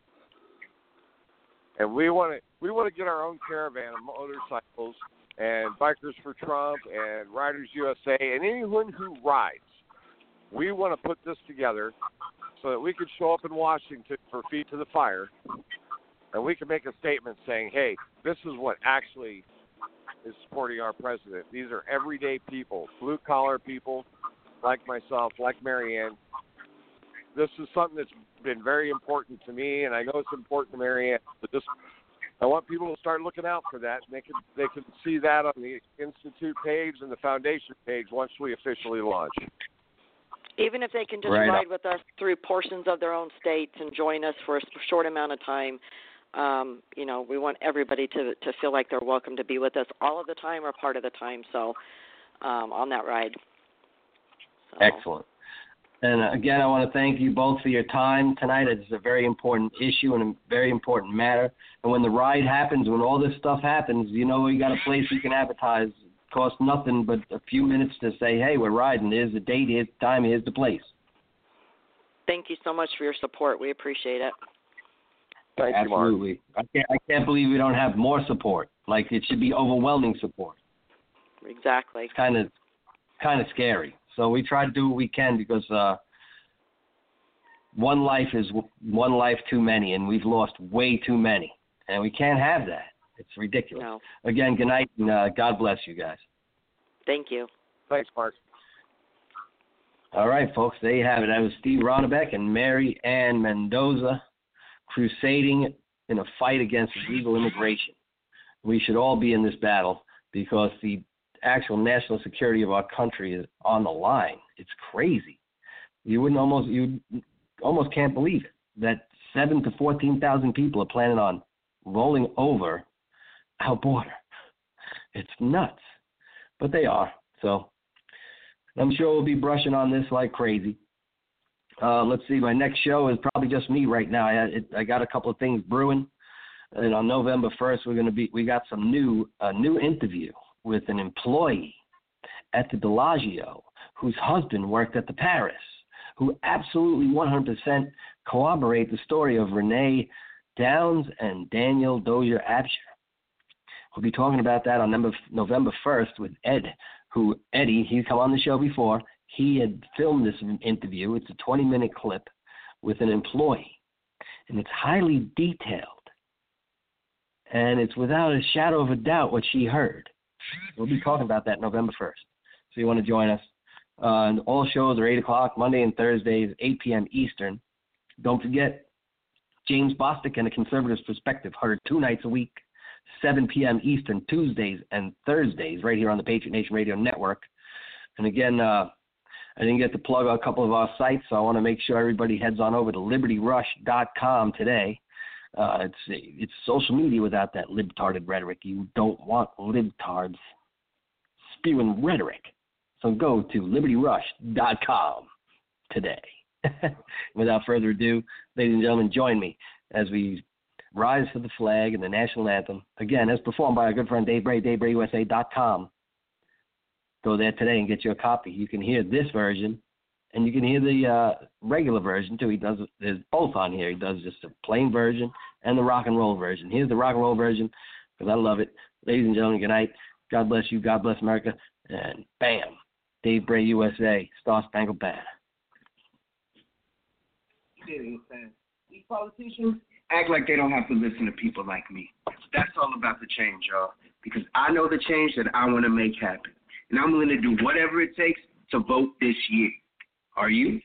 And we want to get our own caravan of motorcycles and Bikers for Trump and Riders USA and anyone who rides. We want to put this together so that we could show up in Washington for Feet to the Fire, and we can make a statement saying, hey, this is what actually is supporting our president. These are everyday people, blue-collar people like myself, like Marianne. This is something that's been very important to me, and I know it's important to Marianne, but I want people to start looking out for that, and they can see that on the Institute page and the Foundation page once we officially launch. Even if they can just ride with us through portions of their own states and join us for a short amount of time, we want everybody to feel like they're welcome to be with us all of the time or part of the time. So on that ride. So. Excellent. And again, I want to thank you both for your time tonight. It's a very important issue and a very important matter. And when the ride happens, when all this stuff happens, you got a place you can advertise. It costs nothing but a few minutes to say, hey, we're riding. Here's the date, here's the time, here's the place. Thank you so much for your support. We appreciate it. Thank you, Mark. Absolutely. I can't believe we don't have more support. Like, it should be overwhelming support. Exactly. It's kind of scary. So we try to do what we can because one life is one life too many, and we've lost way too many. And we can't have that. It's ridiculous. No. Again, good night, and God bless you guys. Thank you. Thanks, Mark. All right, folks, there you have it. That was Steve Ronobeck and Mary Ann Mendoza crusading in a fight against illegal immigration. We should all be in this battle because the actual national security of our country is on the line. It's crazy. You almost can't believe it that 7,000 to 14,000 people are planning on rolling over our border. It's nuts, but they are. So I'm sure we'll be brushing on this like crazy. Let's see. My next show is probably just me right now. I got a couple of things brewing, and on November 1st we got some new interview with an employee at the Bellagio whose husband worked at the Paris, who absolutely 100% corroborate the story of Renee Downs and Daniel Dozier Absher. We'll be talking about that on November 1st with Eddie. He's come on the show before. he had filmed this interview. It's a 20-minute clip with an employee, and it's highly detailed. And it's without a shadow of a doubt what she heard. We'll be talking about that November 1st. So you want to join us. All shows are 8 o'clock, Monday and Thursdays, 8 p.m. Eastern. Don't forget, James Bostic and a Conservative's Perspective, heard 2 nights a week, 7 p.m. Eastern, Tuesdays and Thursdays, right here on the Patriot Nation Radio Network. And again, I didn't get to plug a couple of our sites, so I want to make sure everybody heads on over to libertyrush.com today. It's social media without that libtarded rhetoric. You don't want libtards spewing rhetoric. So go to libertyrush.com today. Without further ado, ladies and gentlemen, join me as we rise to the flag and the national anthem, again, as performed by our good friend Dave Bray, DaveBrayUSA.com. Go there today and get your copy. You can hear this version, and you can hear the regular version, too. There's both on here. He does just a plain version and the rock and roll version. Here's the rock and roll version, because I love it. Ladies and gentlemen, good night. God bless you. God bless America. And bam, Dave Bray, USA, Star Spangled Banner. These politicians act like they don't have to listen to people like me. That's all about the change, y'all. Because I know the change that I want to make happen. And I'm willing to do whatever it takes to vote this year. Are you?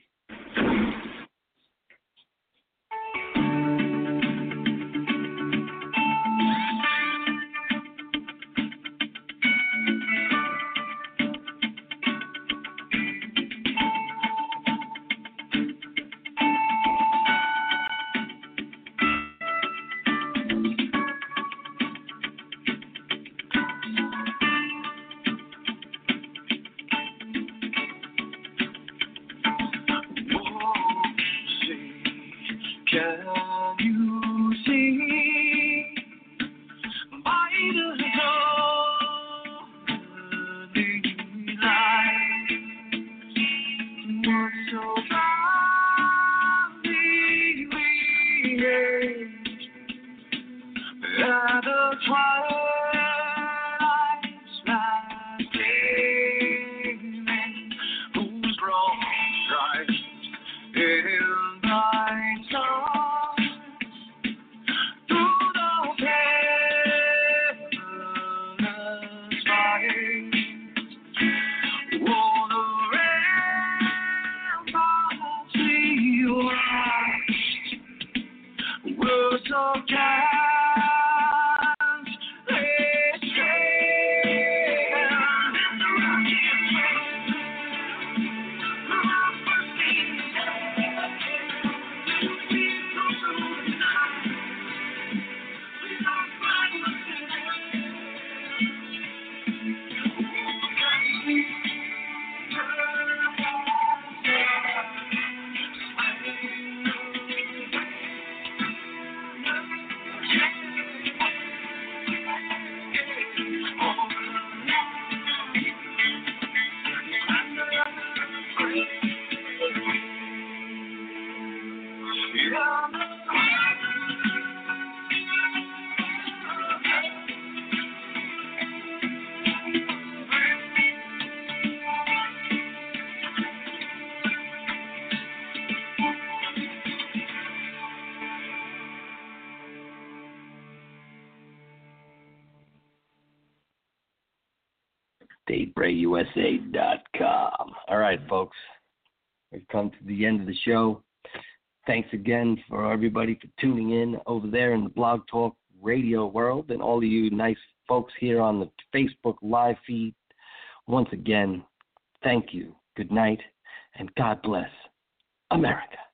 DaveBrayUSA.com. All right, folks. We've come to the end of the show. Thanks again for everybody for tuning in over there in the Blog Talk Radio world, and all of you nice folks here on the Facebook live feed. Once again, thank you, good night, and God bless America.